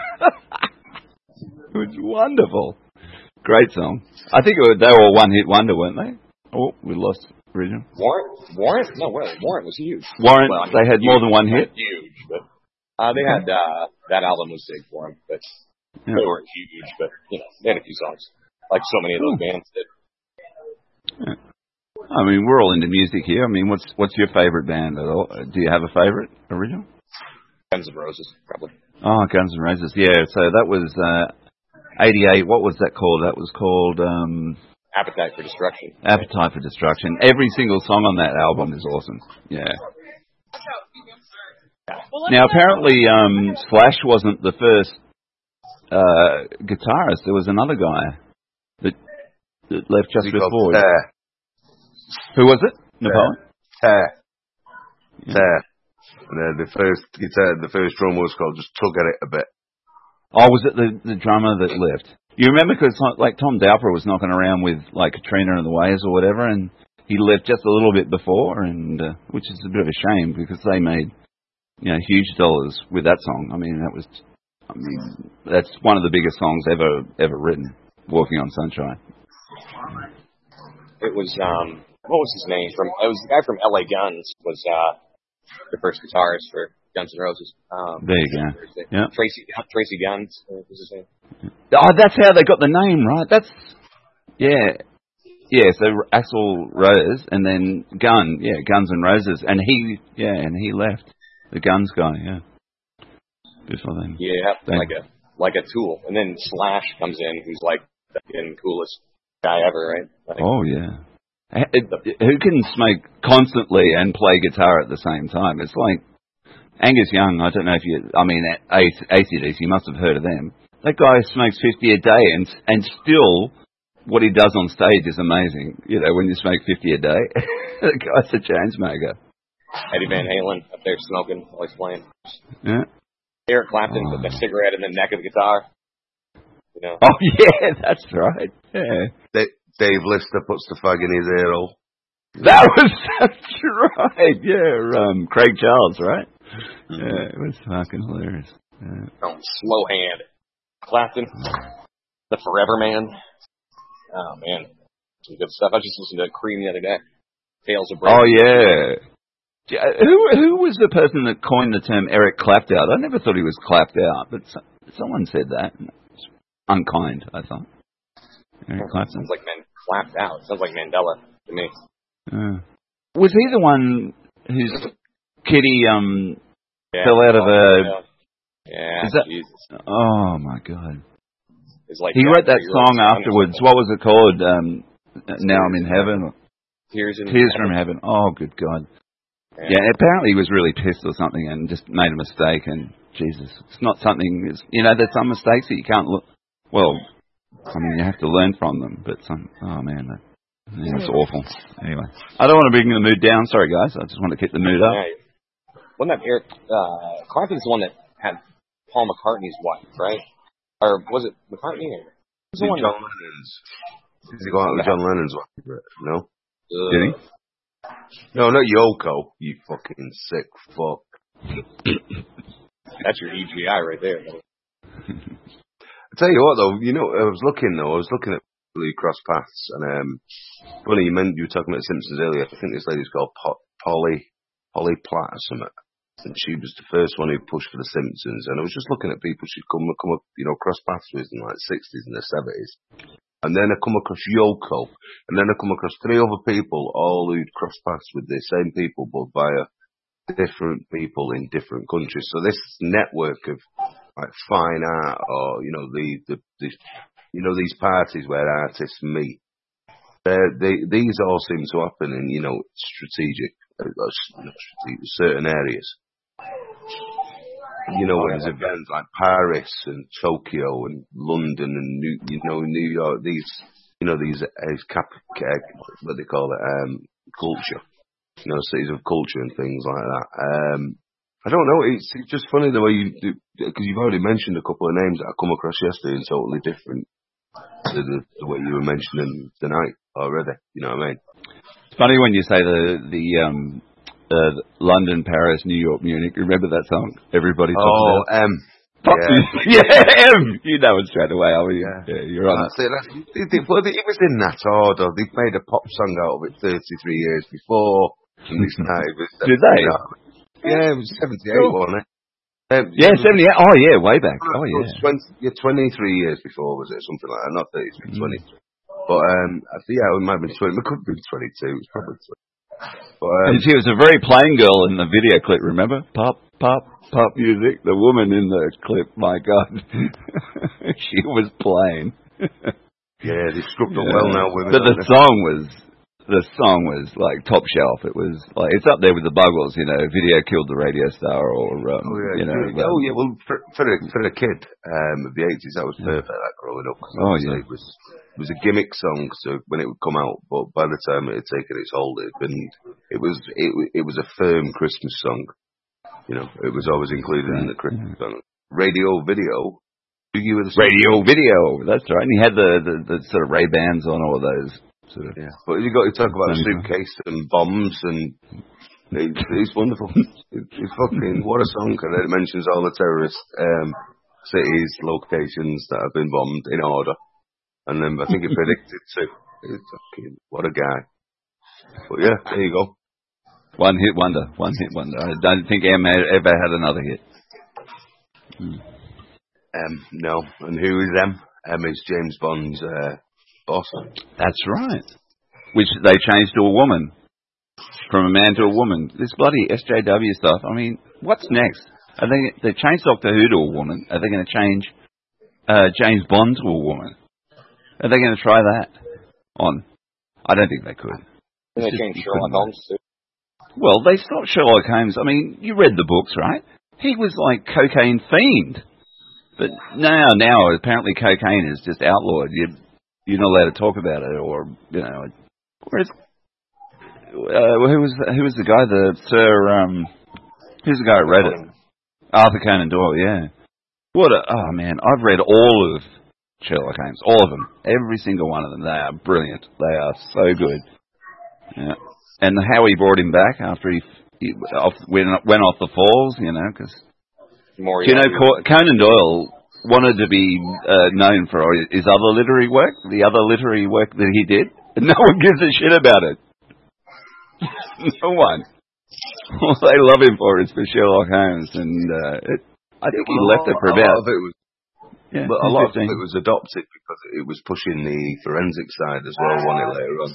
It was wonderful. Great song. I think it was, they were a one-hit wonder, weren't they? Oh, we lost original. Warrant? Warrant? No, Warrant, Warrant was huge. Warrant, well, I mean, they had huge, more than one hit? Huge, but uh, they had, uh, that album was big for them, but yeah. They weren't huge, but, you know, they had a few songs, like so many of those bands did. Yeah. I mean, we're all into music here. I mean, what's what's your favorite band at all? Do you have a favorite original? Guns N' Roses, probably. Oh, Guns N' Roses, yeah. So that was uh, eighty-eight. What was that called? That was called um, Appetite for Destruction. Appetite for Destruction. Every single song on that album is awesome. Yeah. Now, apparently, um, Slash wasn't the first uh, guitarist. There was another guy that, that left just before. Tear. Who was it? Napoleon? Tear. Tear. And then the first guitar, the first drum was called just Tug at It a Bit. Oh, was it the, the drummer that left? You remember, because like Tom Dowper was knocking around with like Katrina and the Waves or whatever, and he left just a little bit before, and uh, which is a bit of a shame because they made, you know, huge dollars with that song. I mean, that was, I mean, that's one of the biggest songs ever ever written. Walking on Sunshine. It was um, what was his name? From it was the guy from L A Guns was uh, the first guitarist for Guns N' Roses. Um, there you go. Yeah. Tracy Tracy Guns was his name. Oh, that's how they got the name, right? That's yeah, yeah. So Axl Rose and then Gun, yeah, Guns N' Roses, and he, yeah, and he left the Guns guy, yeah. Before then, yeah, then, like a like a Tool, and then Slash comes in, who's like the fucking coolest guy ever, right? Like, oh yeah. It, it, who can smoke constantly and play guitar at the same time? It's like Angus Young. I don't know if you. I mean, A C D C. You must have heard of them. That guy smokes fifty a day, and and still, what he does on stage is amazing. You know, when you smoke fifty a day, the guy's a change maker. Eddie Van Halen up there smoking while he's playing. Yeah. Eric Clapton oh. with the cigarette in the neck of the guitar. You know. Oh yeah, that's right. Yeah. Dave, Dave Lister puts the fag in his ear hole. That was that's right. Yeah. Um, Craig Charles, right? Mm-hmm. Yeah, it was fucking hilarious. Yeah. Oh, slow hand. Clapton, the Forever Man. Oh man, some good stuff. I was just listening to Cream the other day. Tales of Breaking. Oh yeah. Who who was the person that coined the term Eric clapped out? I never thought he was clapped out, but so, someone said that. It's unkind, I thought. Eric Clapton. Sounds like man clapped out. Sounds like Mandela to me. Uh, was he the one whose kitty um yeah, fell out of a? Yeah. Is that, Jesus. oh my God. It's like he that, wrote that song afterwards. What was it called? Um, Now I'm in Heaven. Tears in Tears heaven. from Heaven. Oh, good God. Yeah. Yeah, apparently he was really pissed or something and just made a mistake. And Jesus, it's not something. It's, you know, there's some mistakes that you can't look. Well, I mean, you have to learn from them. But some. Oh man, that, Yeah, it's awful. Anyway, I don't want to bring the mood down. Sorry, guys. I just want to keep the mood up. Yeah. Wasn't that Eric uh, Clapton's the one that had Paul McCartney's wife, right? Or was it McCartney? Or was it one John Lennon's? Did he go out with John Lennon's wife? No. Uh, Did he? No, not Yoko. You fucking sick fuck. That's your E G I right there. I tell you what, though. You know, I was looking though. I was looking at Blue Cross Paths, and um, funny you meant you were talking about Simpsons earlier. I think this lady's called po- Polly Polly Platt or something, and she was the first one who pushed for the Simpsons. And I was just looking at people she'd come come up, you know, cross paths with in like sixties and the seventies. And then I come across Yoko, and then I come across three other people, all who'd cross paths with the same people, but via different people in different countries. So this network of like fine art, or you know, the the, the you know these parties where artists meet, they these all seem to happen in you know strategic, uh, not strategic certain areas. You know, there's events like Paris and Tokyo and London and New, you know, New York. These, you know, these uh, cap, uh, what they call it, um, culture. You know, cities of culture and things like that. Um, I don't know. It's, it's just funny the way you do, because you've already mentioned a couple of names that I come across yesterday and totally different to the, the way you were mentioning tonight already. You know what I mean? It's funny when you say the the um. Uh, London, Paris, New York, Munich. Remember that song? Everybody talks oh, about. M. Yeah, yeah, M. You know it straight away. I mean, yeah. yeah, you're on that's it. That's, it, it, well, it was in that order. They made a pop song out of it thirty-three years before. And this guy was Did they? Yeah, it was seventy-eight, cool. Wasn't it? Um, yeah, seventy-eight. Oh, yeah, way back. Oh, yeah. twenty, yeah, twenty-three years before, was it? Something like that. Not thirty-three, mm. twenty-three. But, um, I think, yeah, it might have been twenty. It could have been twenty-two. It was probably twenty. But, um, and she was a very plain girl in the video clip, remember? Pop, pop, pop music. The woman in the clip, my God. She was plain. Yeah, they struck up yeah. well now. Women, but the they? song was, the song was like top shelf. It was like, it's up there with the Buggles, you know, Video Killed the Radio Star or, um, oh, yeah, you know. Yeah, oh, yeah, well, for, for, a, for a kid um, of the eighties, that was perfect, that growing up. Oh, yeah. It was, it was a gimmick song so when it would come out, but by the time it had taken its hold, it had been, it was, it, it was a firm Christmas song. You know, it was always included in the Christmas song. Radio Video. You were the Radio Video, that's right. And he had the, the, the sort of Ray-Bans on, all of those. Sort of, yeah, but you got to talk about suitcase and bombs, and it, it's wonderful. It, it's fucking what a song! And it mentions all the terrorist um, cities, locations that have been bombed in order, and then I think it predicted too. It's fucking what a guy! But yeah, there you go. One hit wonder, one hit wonder. I don't think M ever had another hit. Hmm. Um, no, and who is M? M is James Bond's. Uh, Boss. That's right. Which they changed to a woman. From a man to a woman. This bloody S J W stuff. I mean, what's next? Are they they changed Doctor Who to a woman? Are they going to change uh, James Bond to a woman? Are they going to try that on? I don't think they could. They changed Sherlock Holmes too. Well, they stopped Sherlock Holmes. I mean, you read the books, right? He was like cocaine fiend. But now, now apparently cocaine is just outlawed. You You're not allowed to talk about it, or you know, whereas uh, who was who was the guy, the Sir? Um, who's the guy who read it? Arthur Conan Doyle. Yeah. What a oh man! I've read all of Sherlock Holmes, all of them, every single one of them. They are brilliant. They are so good. Yeah. And how he brought him back after he, he off, went went off the falls, you know, because you know Conan Doyle wanted to be uh, known for his other literary work, the other literary work that he did. No one gives a shit about it. No one. All they love him for is for Sherlock Holmes, and uh, it, I think he left it for a about. Lot of it was, yeah, but a lot of it was adopted because it was pushing the forensic side as well. One it later on.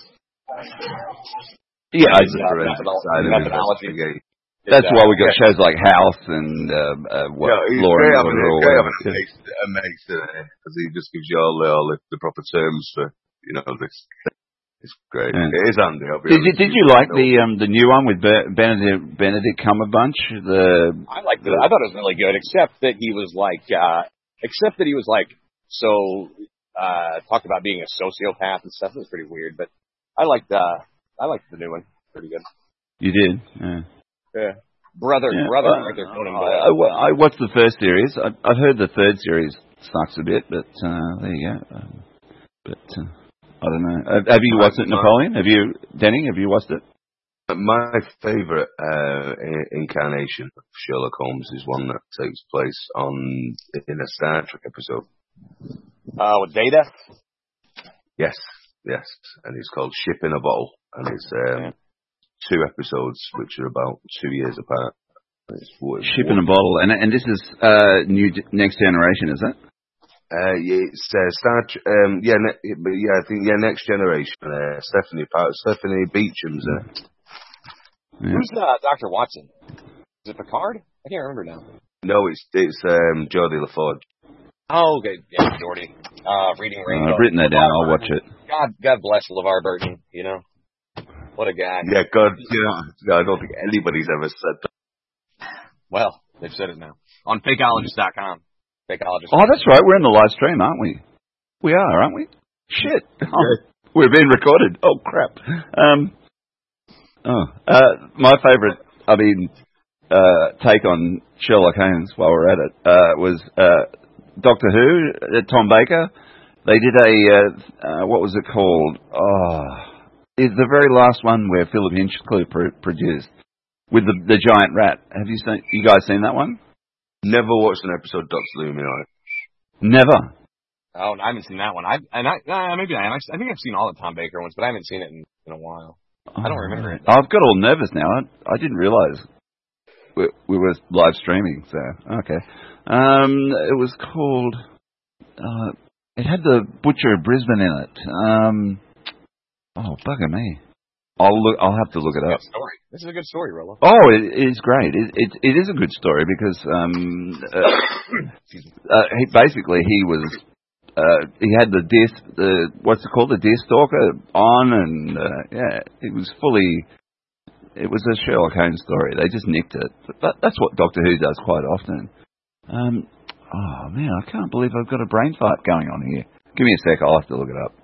Yeah, the forensic side of investigation. That's why we got shows like House and uh, uh, what, yeah, Law and Order. Yeah, amazing, amazing, because he just gives you all the, all the, the proper terms for you know this. It's great. Yeah. It is Andy. Did you did you like the um the new one with Benedict Benedict Cumberbatch? The I liked it. I thought it was really good, except that he was like, uh, except that he was like so uh talked about being a sociopath and stuff. It was pretty weird, but I liked uh, I liked the new one. Pretty good. You did, yeah. Yeah. Brother, yeah. brother, Uh, Arthur Conan I, Doyle. I, I watched the first series. I, I've heard the third series sucks a bit, but uh, there you go. Um, but uh, I don't know. Have, have you watched it, Napoleon? Have you, Denny? Have you watched it? My favourite uh, incarnation of Sherlock Holmes is one that takes place on in a Star Trek episode. Uh, with Data? Yes, yes, and it's called Ship in a Bottle, and it's um, yeah. two episodes which are about two years apart. It's what, Ship what, in a Bottle, and and this is uh, new Next Generation, is it? Uh, yeah, it's uh, Star. Um, yeah, ne- yeah, I think yeah, Next Generation. Uh, Stephanie Stephanie Beecham's in it. Yeah. Who's uh, Doctor Watson? Is it Picard? I can't remember now. No, it's it's um, Jodie LaForge. Oh, okay, yeah, Jodie. Uh, reading Rainbow. Uh, I've written that down. I'll watch it. God, God bless LeVar Burton. You know, what a guy. Yeah, God, yeah. I don't think anybody's ever said that. Well, they've said it now on fakeologist dot com. Fakeologist. Oh, that's right. We're in the live stream, aren't we? We are, aren't we? Shit. Oh, we're being recorded. Oh crap. Um. Oh, uh, my favourite. I mean, uh, take on Sherlock Holmes while we're at it uh, was uh, Doctor Who. Uh, Tom Baker. They did a uh, uh, what was it called? Oh, it's the very last one where Philip Hinchcliffe pr- produced with the the giant rat. Have you seen? You guys seen that one? Never watched an episode of Doctor Luminary. Never. Oh, I haven't seen that one. I and I uh, maybe I have. I think I've seen all the Tom Baker ones, but I haven't seen it in, in a while. I don't remember it. I've got all nervous now. I, I didn't realise we, we were live streaming. So okay. Um, it was called. Uh, it had the Butcher of Brisbane in it. Um, oh bugger me! I'll look. I'll have to look it up. Story. This is a good story, Rollo. Oh, it, it is great. It, it it is a good story because um, uh, uh, he, basically he was. Uh, he had the deer, the what's it called, the deer stalker on, and uh, yeah, it was fully. It was a Sherlock Holmes story. They just nicked it. But that's what Doctor Who does quite often. Um, oh man, I can't believe I've got a brain fart going on here. Give me a sec. I'll have to look it up.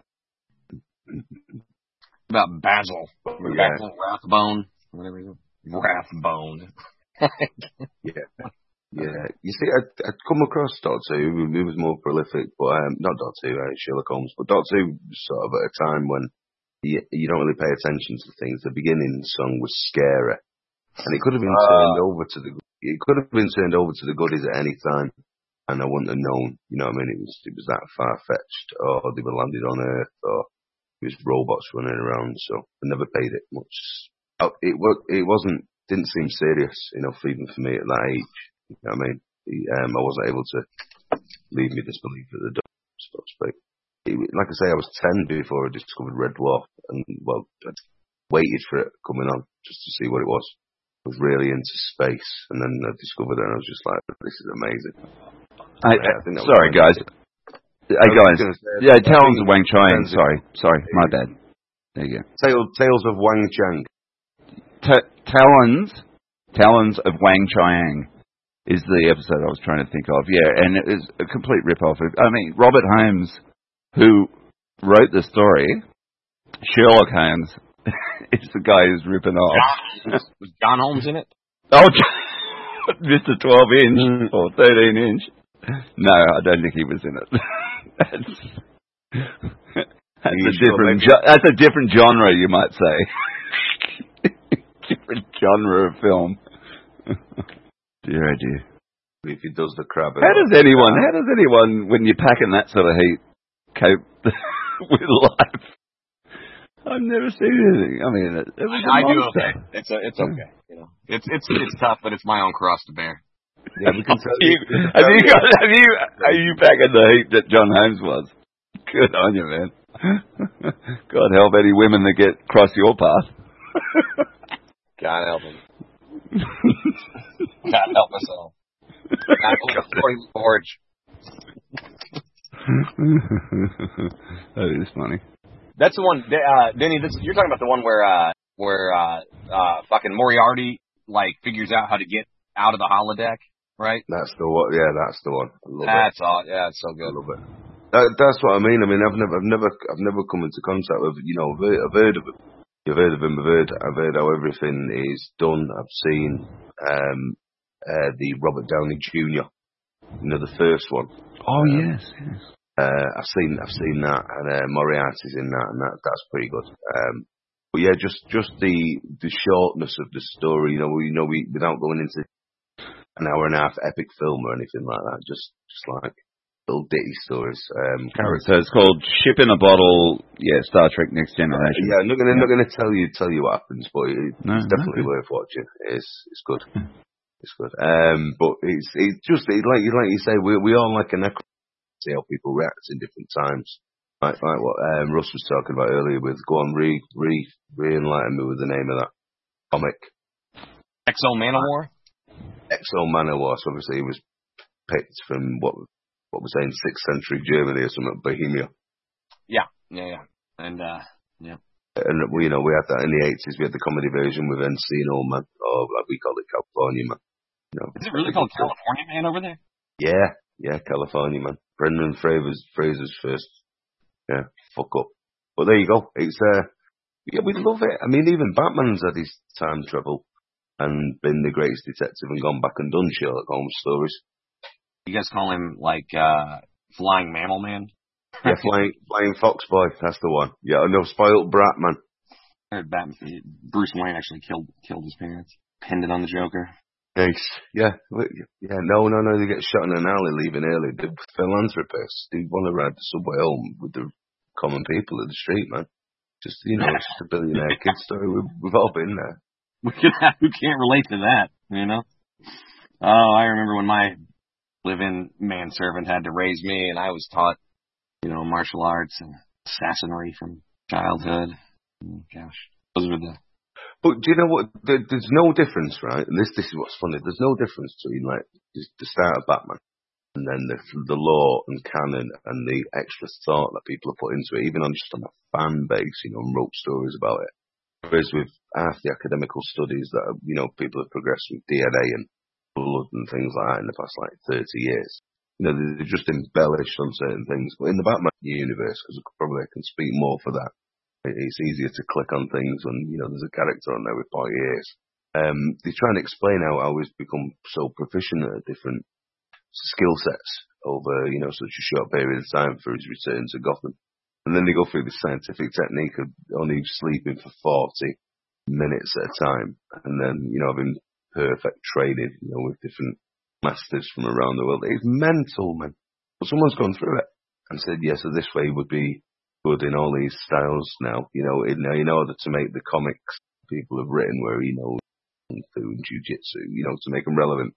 About Basil, Yeah. Basil Rathbone, whatever it is. Rathbone. Yeah. Yeah, you see, I'd, I'd come across Doctor Who, who was more prolific, but um, not Doctor Who, uh, Sherlock Holmes, but Doctor Who was sort of at a time when you, you don't really pay attention to things. The beginning song was scary, and it could have been uh, turned over to the it could have been turned over to the goodies at any time, and I wouldn't have known. You know what I mean? It was it was that far fetched, or they were landed on Earth, or it was robots running around. So I never paid it much. It it wasn't didn't seem serious enough even for me at that age. You know what I mean? Um, I wasn't able to leave me disbelief at the door, so to speak. It, like I say, I was ten before I discovered Red Dwarf, and well, I waited for it coming on just to see what it was. I was really into space, and then I discovered it, and I was just like, "This is amazing." I, I think that sorry, guys. Hey guys, yeah, Talons of Wang Chiang. Sorry, sorry, my bad. There you go. Tales, Tales of Wang Chiang. T- Talons, Talons of Wang Chiang. Is the episode I was trying to think of, yeah, and it is a complete rip-off. I mean, Robert Holmes, who wrote the story, Sherlock Holmes, is the guy who's ripping off. John, was John Holmes in it? Oh, Mister twelve inch, or thirteen inch. No, I don't think he was in it. that's that's a, different jo- that's a different genre, you might say. Different genre of film. Dear, oh dear. If he does the crab. How does anyone, how does anyone, when you're packing that sort of heat, cope with life? I've never seen anything. I mean, it, it was a I do monster. okay. It's a, it's okay. You know, it's it's it's tough, but it's my own cross to bear. Yeah, we can tell you, have you got, have you, are you packing the heat that John Holmes was? Good on you, man. God help any women that get cross your path. God help them. God help us all. God Forge. That is funny. That's the one, uh, Denny. This, you're talking about the one where, uh, where uh, uh, fucking Moriarty like figures out how to get out of the holodeck, right? That's the one. Yeah, that's the one. I love that's it. all. Yeah, it's so good. I love it. that, that's what I mean. I mean, I've never, I've never, I've never come into contact with, you know, I've heard, I've heard of him. You've heard of him. I've heard, I've heard how everything is done. I've seen um, uh, the Robert Downey Junior You know, the first one. Oh um, yes, yes. Uh, I've seen, I've seen that, and uh, Moriarty's in that, and that, that's pretty good. Um, but yeah, just, just the, the shortness of the story. You know, we, you know, we without going into an hour and a half epic film or anything like that. Just, just like little ditty stories. Um, So it's called Ship in a Bottle. Yeah, Star Trek Next Generation. yeah, I'm not gonna, Yeah. not gonna tell you, tell you what happens, but it, No, it's definitely no. worth watching. It's, it's good. It's good. Um, but it's, it's just it, like you, like you say, we, we all like a necro. See how people react in different times. Like, like what um, Russ was talking about earlier with, go on, re, re, re-enlighten me with the name of that comic. Exo Manowar? Exo Manowar, so obviously he was picked from what, what was saying, sixth century Germany or something, Bohemia. Yeah, yeah, yeah. And, uh, yeah. And we, you know, we had that in the eighties, we had the comedy version with Encino Man, or like we call it California Man. You know, Is it really called California Man over there? Yeah, yeah, California Man. Brendan Fraser's, Fraser's first, yeah, fuck up. But there you go. It's uh, yeah, we love it. I mean, even Batman's had his time travel and been the greatest detective and gone back and done Sherlock Holmes stories. You guys call him, like, uh, Flying Mammal Man? Yeah, flying, flying Fox Boy, that's the one. Yeah, no, spoiled brat man. I heard Batman, Bruce Wayne actually killed killed his parents, pinned it on the Joker. Nice. Yeah, yeah, no, no, no, they get shot in an alley leaving early. They're philanthropists. They want to ride the subway home with the common people of the street, man. Just, you know, it's just a billionaire kid story. We've, we've all been there. Who can't relate to that, you know? Oh, I remember when my live-in manservant had to raise me, and I was taught, you know, martial arts and assassinry from childhood. Oh, gosh, those were the... But do you know what? There, there's no difference, right? And this this is what's funny. There's no difference between like the start of Batman and then the the lore and canon and the extra thought that people have put into it, even on just on a fan base, you know, and wrote stories about it. Whereas with half the academical studies that you know people have progressed with D N A and blood and things like that in the past like thirty years, you know, they're just embellished on certain things. But in the Batman universe, because probably I can speak more for that. It's easier to click on things when, you know, there's a character on there with pointy ears. Um, they try and explain how, how he's become so proficient at different skill sets over, you know, such a short period of time for his return to Gotham. And then they go through the scientific technique of only sleeping for forty minutes at a time. And then, you know, having perfect training, you know, with different masters from around the world. It's mental, man. But someone's gone through it and said, yeah, so this way would be good in all these styles now, you know, in, in order to make the comics people have written where, you know, kung fu and jiu-jitsu, you know, to make them relevant.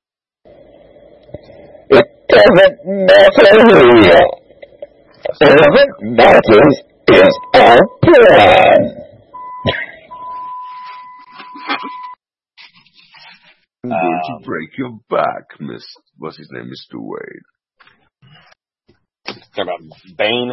It doesn't matter who you are. All that matters is our plan. I'm going to break your back, Miss, what's his name, Mister Wade. Talking about Bane.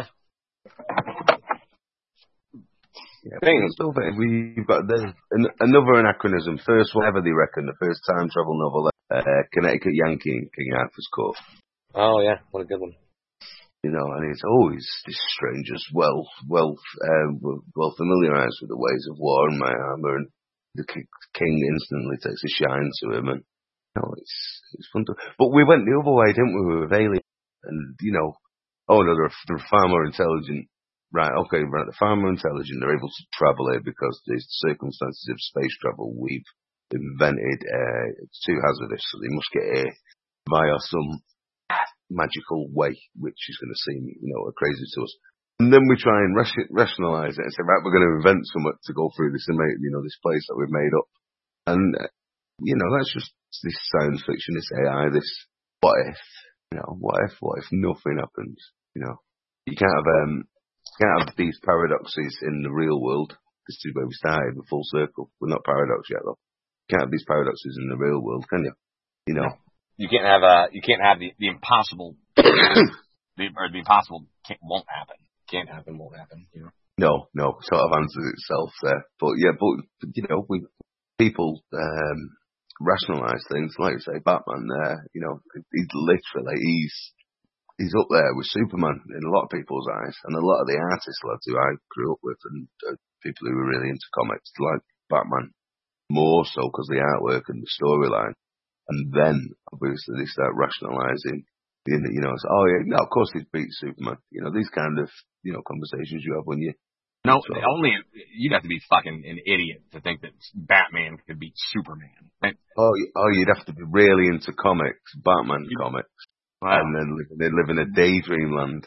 Yeah, Bane. We've got there's an, another anachronism. First one ever, they reckon, the first time travel novel, uh, Connecticut Yankee in King Arthur's Court. Oh, yeah, what a good one. You know, and it's always this stranger's well, well, uh, well familiarized with the ways of war and my armor, and the king instantly takes a shine to him, and you know, it's it's fun to. But we went the other way, didn't we? With Alien, and you know, oh no, they're, they're far more intelligent. Right, okay, right, they're far more intelligent. They're able to travel here because the circumstances of space travel we've invented. Uh, it's too hazardous, so they must get here via some magical way, which is going to seem, you know, crazy to us. And then we try and ration- rationalize it and say, right, we're going to invent something to go through this and make, you know, this place that we've made up. And, uh, you know, that's just this science fiction, this A I, this what if, you know, what if, what if nothing happens, you know. You can't have, um, you can't have these paradoxes in the real world. This is where we started, the full circle. We're not paradox yet, though. You can't have these paradoxes in the real world, can you? You know. You can't have uh you can't have the, the impossible the, or the impossible can't, won't happen. Can't happen, won't happen, you know. No, no, sort of answers itself there. But yeah, but you know, we people um rationalise things, like you say, Batman there, you know, he's literally he's he's up there with Superman in a lot of people's eyes, and a lot of the artists lads who I grew up with, and uh, people who were really into comics, like Batman more so because the artwork and the storyline. And then obviously they start rationalising, you know, it's, oh yeah, no, of course he'd beat Superman. You know, these kind of you know conversations you have when you. No, so. only you'd have to be fucking an idiot to think that Batman could beat Superman. Right? Oh, oh, you'd have to be really into comics, Batman you, comics, wow. and then live, they live in a daydream land.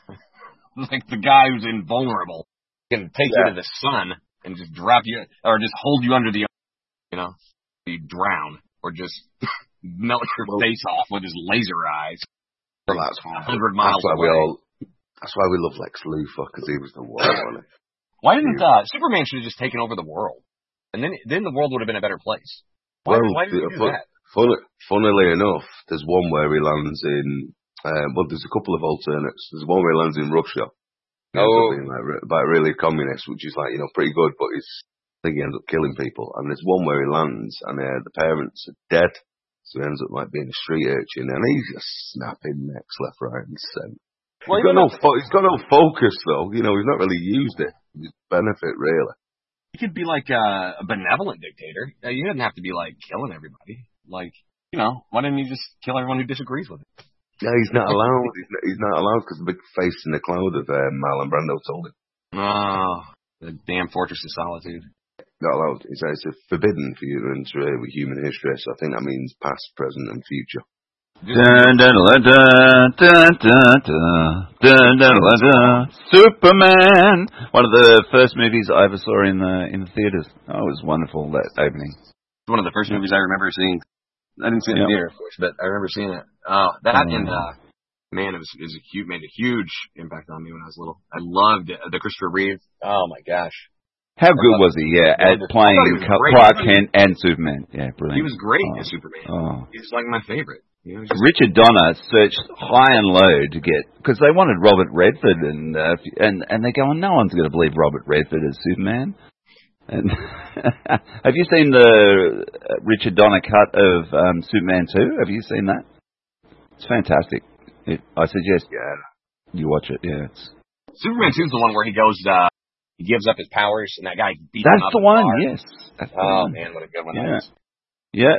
Like the guy who's invulnerable can take yeah. you to the sun and just drop you, or just hold you under the, you know, you drown, or just melt your well, face off with his laser eyes. Well, that's a hundred miles that's why away. We all, that's why we love Lex Luthor, because he was the one, wasn't he? Why didn't uh, Superman should have just taken over the world, and then then the world would have been a better place? Why, well, why did he do fun, that? Fun, funnily enough, there's one where he lands in. Um, well, there's a couple of alternates. There's one where he lands in Russia. Oh, being like, like really communist, which is like you know pretty good, but it's I think he ends up killing people. And there's one where he lands, and uh, the parents are dead, so he ends up like being a street urchin, and he's just snapping necks left, right, and centre. Well, he's, got no fo- he's got no focus, though. You know, he's not really used it. His benefit, really. He could be like uh, a benevolent dictator. Uh, he doesn't have to be, like, killing everybody. Like, you know, why didn't he just kill everyone who disagrees with him? Yeah, he's not allowed. He's not, he's not allowed because the big face in the cloud of uh, Marlon Brando told him. Oh, the damn Fortress of Solitude. Not allowed. He says it's forbidden for you to interfere with human history, so I think that means past, present, and future. Dun, dun, dun, dun, dun, dun, dun, dun, dun, dun. Superman, one of the first movies I ever saw in the in the theaters. Oh, it was wonderful, that opening. One of the first movies I remember seeing. I didn't see it in the theater, of course, but I remember seeing it. Oh, that oh. and uh, man, it was it was a huge, made a huge impact on me when I was little. I loved it. The Christopher Reeve. Oh my gosh. How good was he? Yeah, at playing Clark Kent and Superman. Yeah, brilliant. He was great oh. as Superman. Oh. He was like my favorite. You know, just... Richard Donner searched high and low to get because they wanted Robert Redford, and uh, and and they go, oh, no one's going to believe Robert Redford as Superman. And have you seen the Richard Donner cut of um, Superman two? Have you seen that? It's fantastic. It, I suggest yeah, you watch it. Yeah, it's... Superman two is the one where he goes. Uh, he gives up his powers, and that guy beats That's him up. The one, yes. That's the oh one. man, what a good one yeah. that is. Yeah,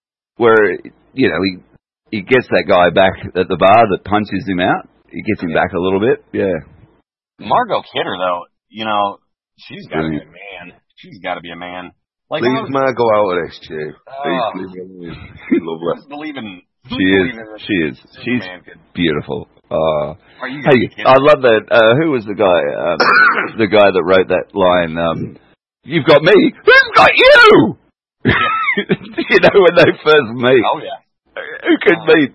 where you know he. He gets that guy back at the bar that punches him out. He gets him back a little bit. Yeah. Margot Kidder, though, you know, she's got to be a man. She's got to be a man. Like, leave was, Margot out of this, Stu. Please uh, leave her alone. Lovely. Believe in. She is. She is. She's could, beautiful. Uh, are you hey, I love that. Uh, who was the guy? Um, the guy that wrote that line? Um, You've got me. Who's got you? Yeah. You know when they first meet. Oh yeah. Who could meet?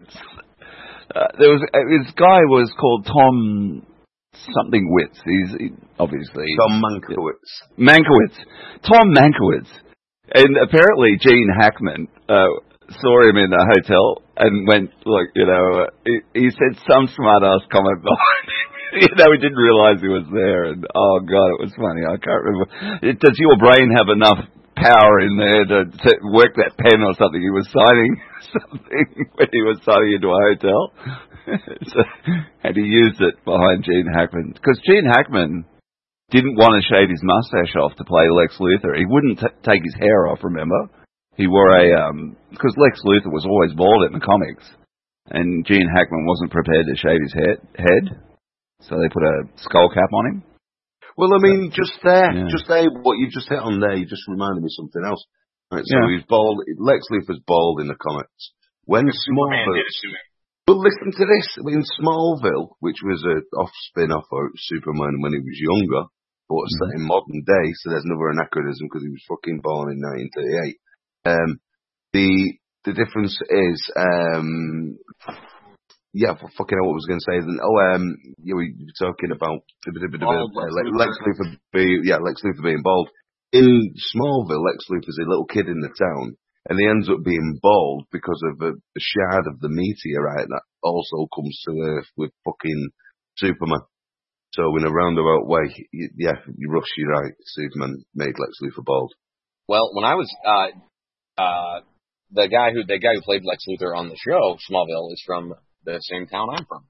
Uh, there was uh, this guy was called Tom something Witz. He's he, obviously Tom Mankiewicz. Mankiewicz. Tom Mankiewicz. And apparently Gene Hackman uh, saw him in a hotel and went like, you know, uh, he, he said some smart ass comment behind him. You know, he didn't realise he was there. And oh god, it was funny. I can't remember. Does your brain have enough power in there to, to work that pen or something? He was signing something when he was signing into a hotel. So, and he used it behind Gene Hackman. Because Gene Hackman didn't want to shave his mustache off to play Lex Luthor. He wouldn't t- take his hair off, remember? He wore a... um because Lex Luthor was always bald in the comics. And Gene Hackman wasn't prepared to shave his head. head so they put a skull cap on him. Well, I mean, just there, yeah. just there, what you just hit on there, you just reminded me of something else. Right, so yeah. he's bald. Lex Luthor's bald in the comics. When Smallville, but listen to this. In Smallville, which was a off spin-off of Superman when he was younger, but it's set in modern day, so there's another anachronism because he was fucking born in nineteen thirty-eight. Um, the the difference is, um. Yeah, fucking hell, what was I going to say then? Oh, um, you were talking about bald, uh, Lex, Lex Luthor being, yeah, Lex Luthor being bald. In Smallville, Lex Luthor's a little kid in the town, and he ends up being bald because of a, a shard of the meteorite that also comes to Earth with fucking Superman. So in a roundabout way, you, yeah, you rush, you're right, Superman made Lex Luthor bald. Well, when I was, uh, uh, the guy who, the guy who played Lex Luthor on the show, Smallville, is from the same town I'm from.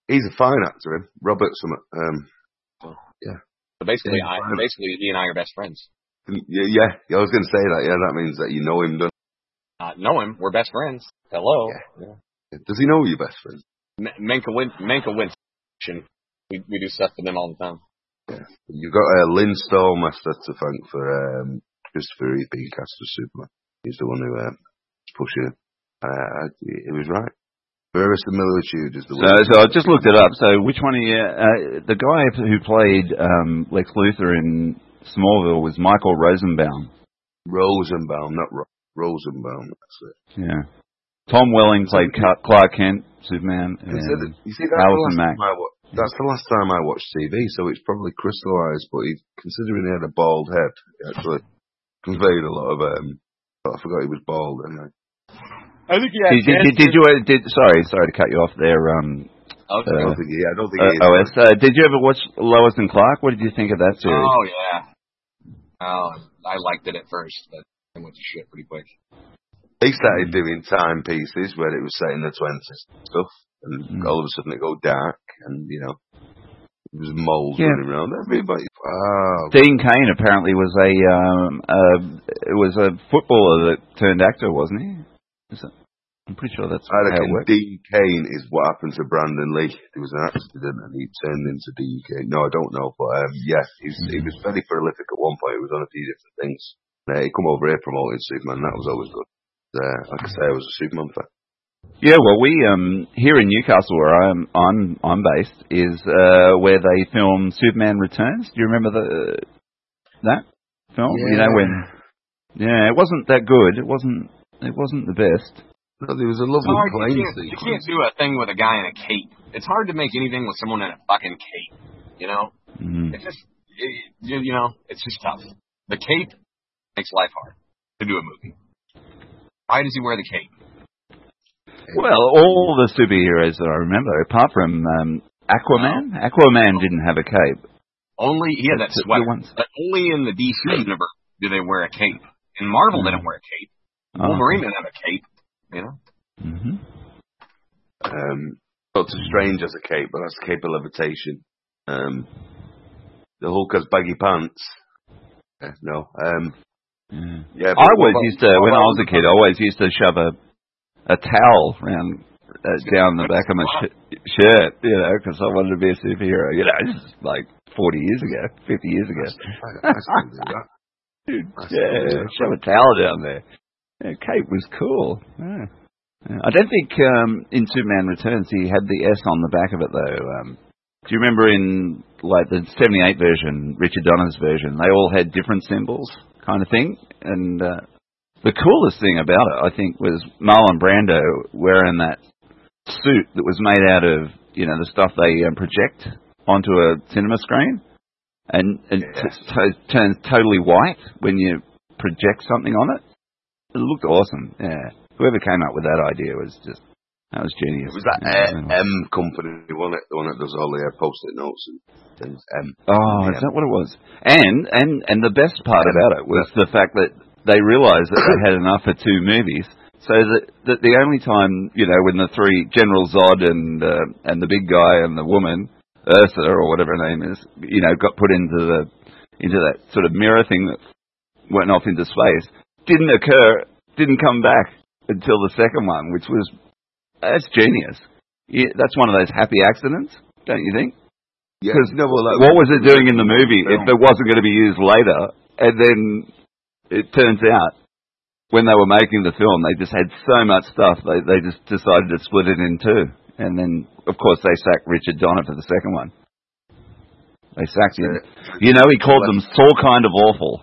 He's a fine actor, him. Robert Summit. Um, yeah. So basically, Yeah, I, fine. basically, he and I are best friends. Yeah, yeah, yeah, I was going to say that. Yeah, that means that you know him, don't Uh, know him. We're best friends. Hello. Yeah. Yeah. you? Does he know your best friend? M- Menka Win Menka Win. We we do stuff for them all the time. Yeah. You've got uh, Lynn Stormaster to thank for um, Christopher Reeve being cast as Superman. He's the one who uh, was pushing it. Uh, he was right. Verisimilitude is the So, word. so I just looked it up. So, which one of you? Uh, the guy who played um, Lex Luthor in Smallville was Michael Rosenbaum. Rosenbaum, not Ro- Rosenbaum. That's it. Yeah. Tom Welling played Ca- Clark Kent, Superman, You see, and you see that's, the Allison last Mack. time I wa- that's the last time I watched T V, so it's probably crystallised. But he, considering he had a bald head, he actually conveyed a lot of. Um, I forgot he was bald. Anyway. I think yeah. Did, did, did, did you? Uh, did sorry, sorry to cut you off there. Um, Oh, I don't think. Yeah, I don't think. uh, he is. O S. Uh, did you ever watch Lois and Clark? What did you think of that series? oh yeah. Oh, I liked it at first, but I went to shit pretty quick. He started doing timepieces where it was set in the twenties and stuff, and Mm. all of a sudden it go dark, and you know, there was moles Yeah. running around. Everybody, wow. Dean Cain apparently was a um, uh, it was a footballer that turned actor, wasn't he? Is it? I'm pretty sure that's I how it reckon worked. Dean Cain is what happened to Brandon Lee. There was an accident and he turned into Dean Cain. No, I don't know, but um, yeah, he's, he was very prolific at one point. He was on a few different things. Uh, he come over here promoting Superman. That was always good. Uh, like I say, I was a Superman fan. Yeah, well, we um here in Newcastle, where I'm I'm I'm based, is uh where they filmed Superman Returns. Do you remember the that film? You know when? Yeah, it wasn't that good. It wasn't. It wasn't the best. No, there was a lovely Hard, plane you, can't, you can't sequence. do a thing with a guy in a cape. It's hard to make anything with someone in a fucking cape. You know, Mm. it's just it, you, you know, it's just tough. The cape makes life hard to do a movie. Why does he wear the cape? Well, all the superheroes that I remember, apart from um, Aquaman, Aquaman didn't have a cape. Only he had that The- the sweater, ones- but only in the D C universe do they wear a cape. In Marvel, they don't wear a cape. Oh, Wolverine didn't have a cape. You know. Mm-hmm. Um, Doctor Strange has a cape, but that's a cape of levitation. Um, the Hulk has baggy pants. Yeah, no. Um, Yeah. yeah, I but what always about- used to, what when I about- was a kid, I always used to shove a a towel around uh, down the back of my sh- shirt, you know, because I wanted to be a superhero. You know, this is like forty years ago, fifty years ago. I, I still do that. Dude, I still do yeah, that. shove a towel down there. Yeah, cape was cool. Yeah. Yeah. I don't think um, in Superman Returns he had the S on the back of it though. Um, do you remember in like the seventy-eight version, Richard Donner's version, they all had different symbols, kind of thing. And uh, the coolest thing about it, I think, was Marlon Brando wearing that suit that was made out of, you know, the stuff they um, project onto a cinema screen, and it Yeah. t- t- turns totally white when you project something on it. It looked awesome. Yeah, whoever came up with that idea was just that was genius. It was that Yeah, uh, M company, wasn't it? The one that does all the uh, post-it notes and things. M. Oh, Yeah. is that what it was? And and and the best part about it was the fact that they realised that they had enough for two movies, so that, that the only time, you know, when the three General Zod and uh, and the big guy and the woman Ursa or whatever her name is, you know, got put into the into that sort of mirror thing that went off into space, didn't occur, didn't come back until the second one, which was that's genius. Yeah, that's one of those happy accidents, don't you think? Yeah, Because no, well, that what was it doing in the movie if film. it wasn't going to be used later? And then it turns out when they were making the film, they just had so much stuff, they they just decided to split it in two. And then, of course, they sacked Richard Donner for the second one. They sacked him. You know, he called them so kind of awful.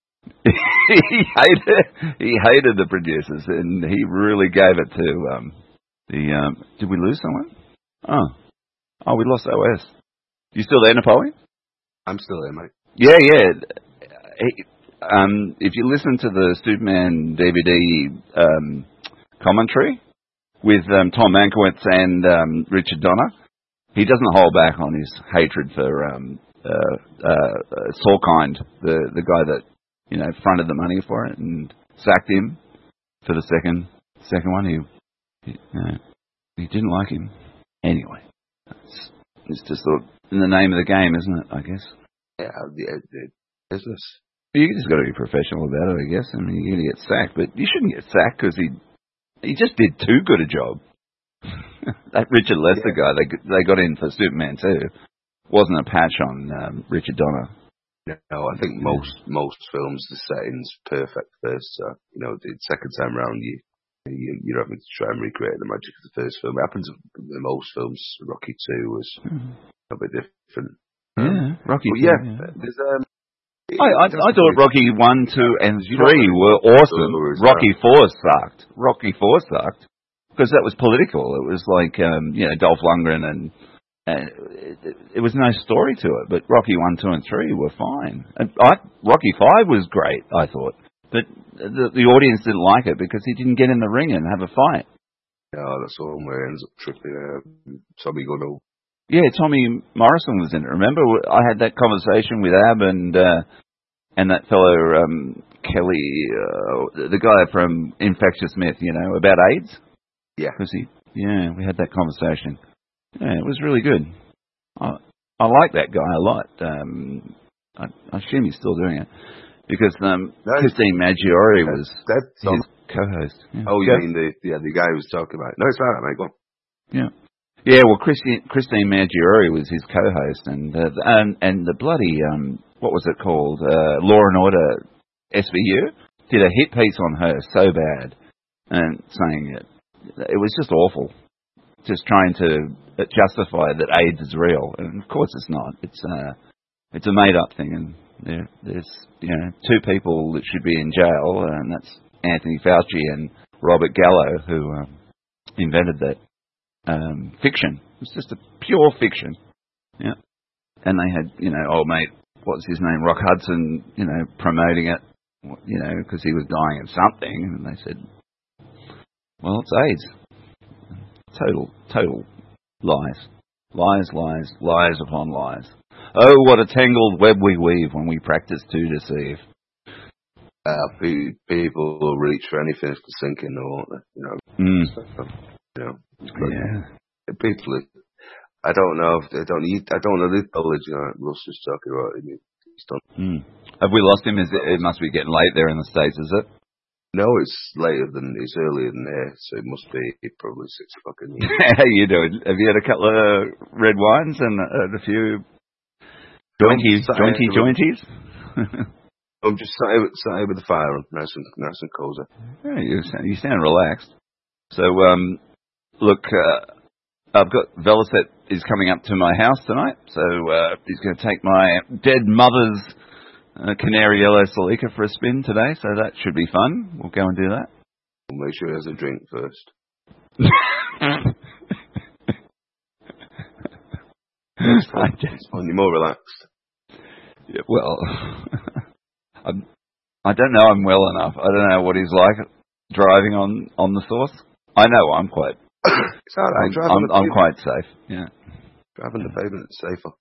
he hated he hated the producers, and he really gave it to um, the. Um, did we lose someone? Oh, oh, we lost O S. You still there, Napoleon? I'm still there, mate. Yeah, yeah. He, um, if you listen to the Superman D V D um, commentary with um, Tom Mankiewicz and um, Richard Donner, he doesn't hold back on his hatred for um, uh, uh, Sorkind, the the guy that you know fronted the money for it and sacked him for the second second one. He he, uh, he didn't like him anyway. It's, it's just sort of in the name of the game, isn't it, I guess? Yeah, the, the business. You just got to be professional about it, I guess. I mean, you're going to get sacked, but you shouldn't get sacked because he he just did too good a job. That Richard Lester yeah. guy, they they got in for Superman two. Wasn't a patch on um, Richard Donner. No, I think most most films the setting's perfect first. So you know, the second time round, you, you you're having to try and recreate the magic of the first film. It happens in most films. Rocky two was mm. a bit different. Yeah, um, Rocky. Well, yeah, yeah. there's um. I, I, I thought Rocky one, two, and three were awesome. Rocky four sucked. Rocky four sucked because that was political. It was like um, you know Dolph Lundgren, and, and it, it was no story to it. But Rocky one, two, and three were fine. And I, Rocky five was great. I thought, but the, the audience didn't like it because he didn't get in the ring and have a fight. Yeah, that's all where it ends up tripping. Uh, Tommy Gunn. Yeah, Tommy Morrison was in it. Remember, I had that conversation with Ab and uh, and that fellow um, Kelly, uh, the guy from Infectious Myth, you know, about AIDS. Yeah, because he, yeah, we had that conversation. Yeah, it was really good. I I like that guy a lot. Um, I, I assume he's still doing it because um, Christine Maggiore was that's his on. co-host. Yeah. Oh, you yeah. mean the yeah the guy who was talking about it? No, it's all right, mate. Go on. Yeah. Yeah, well, Christine, Christine Maggiore was his co-host, and uh, and and the bloody um, what was it called? Uh, Law and Order S V U did a hit piece on her so bad, and saying it, it was just awful, just trying to justify that AIDS is real, and of course it's not. It's uh, it's a made-up thing, and there, there's you know two people that should be in jail, and that's Anthony Fauci and Robert Gallo, who um, invented that. Um, fiction. It's just a pure fiction. Yeah. And they had, you know, old mate, what's his name, Rock Hudson, you know, promoting it, you know, because he was dying of something. And they said, well, it's AIDS. Total, total lies. Lies, lies, lies upon lies. Oh, what a tangled web we weave when we practice to deceive. Uh, people will reach for anything to sink in, won't they? You know. Mm. You know. Yeah, people. I don't know if they don't. I don't know this college. You know, Russ was talking about it. He's done. Mm. Have we lost him? Is it, it must be getting late there in the States, is it? No, it's later than it's earlier than there, so it must be probably six o'clock in the evening. How you doing? Have you had a couple of red wines and uh, a few jointies, jointy jointies? I'm just sat here, sat here with the fire on, nice and nice and cozy. Yeah, you sound, you sound relaxed. So, um. Look, uh, I've got Velocet is coming up to my house tonight, so uh, he's going to take my dead mother's uh, Canary Yellow Celica for a spin today, so that should be fun. We'll go and do that. We'll make sure he has a drink first. You're more relaxed. Yeah, well, I'm, I don't know I'm well enough. I don't know what he's like driving on, on the Source. I know I'm quite... It's all right. I'm, I'm, I'm quite safe. Yeah, driving the pavement is safer.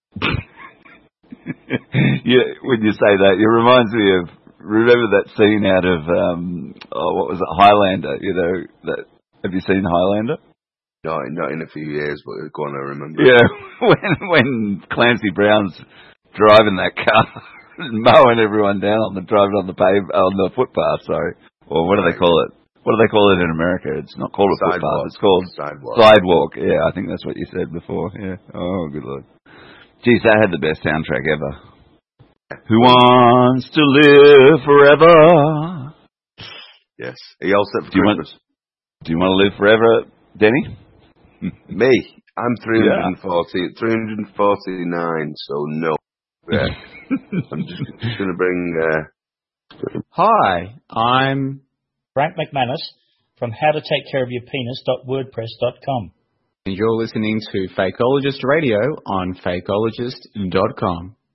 Yeah, when you say that, it reminds me of remember that scene out of um, oh, what was it, Highlander? You know that. Have you seen Highlander? No, not in a few years, but go on, I remember. Yeah, when when Clancy Brown's driving that car, mowing everyone down on the driving on the pave on the footpath. Sorry, or what do they call it? What do they call it in America? It's not called a sidewalk. footpath. It's called sidewalk. Sidewalk. Yeah, I think that's what you said before. Yeah. Oh, good lord. Geez, that had the best soundtrack ever. Who wants to live forever? Yes. He all set for do you Christmas. Want, do you want to live forever, Denny? Me? I'm three hundred forty, yeah. three hundred forty-nine, so no. Yeah. I'm just, just going to bring... Uh, Hi, I'm... Frank McManus from how to take care of your penis dot wordpress dot com. And you're listening to Fakeologist Radio on fakeologist dot com.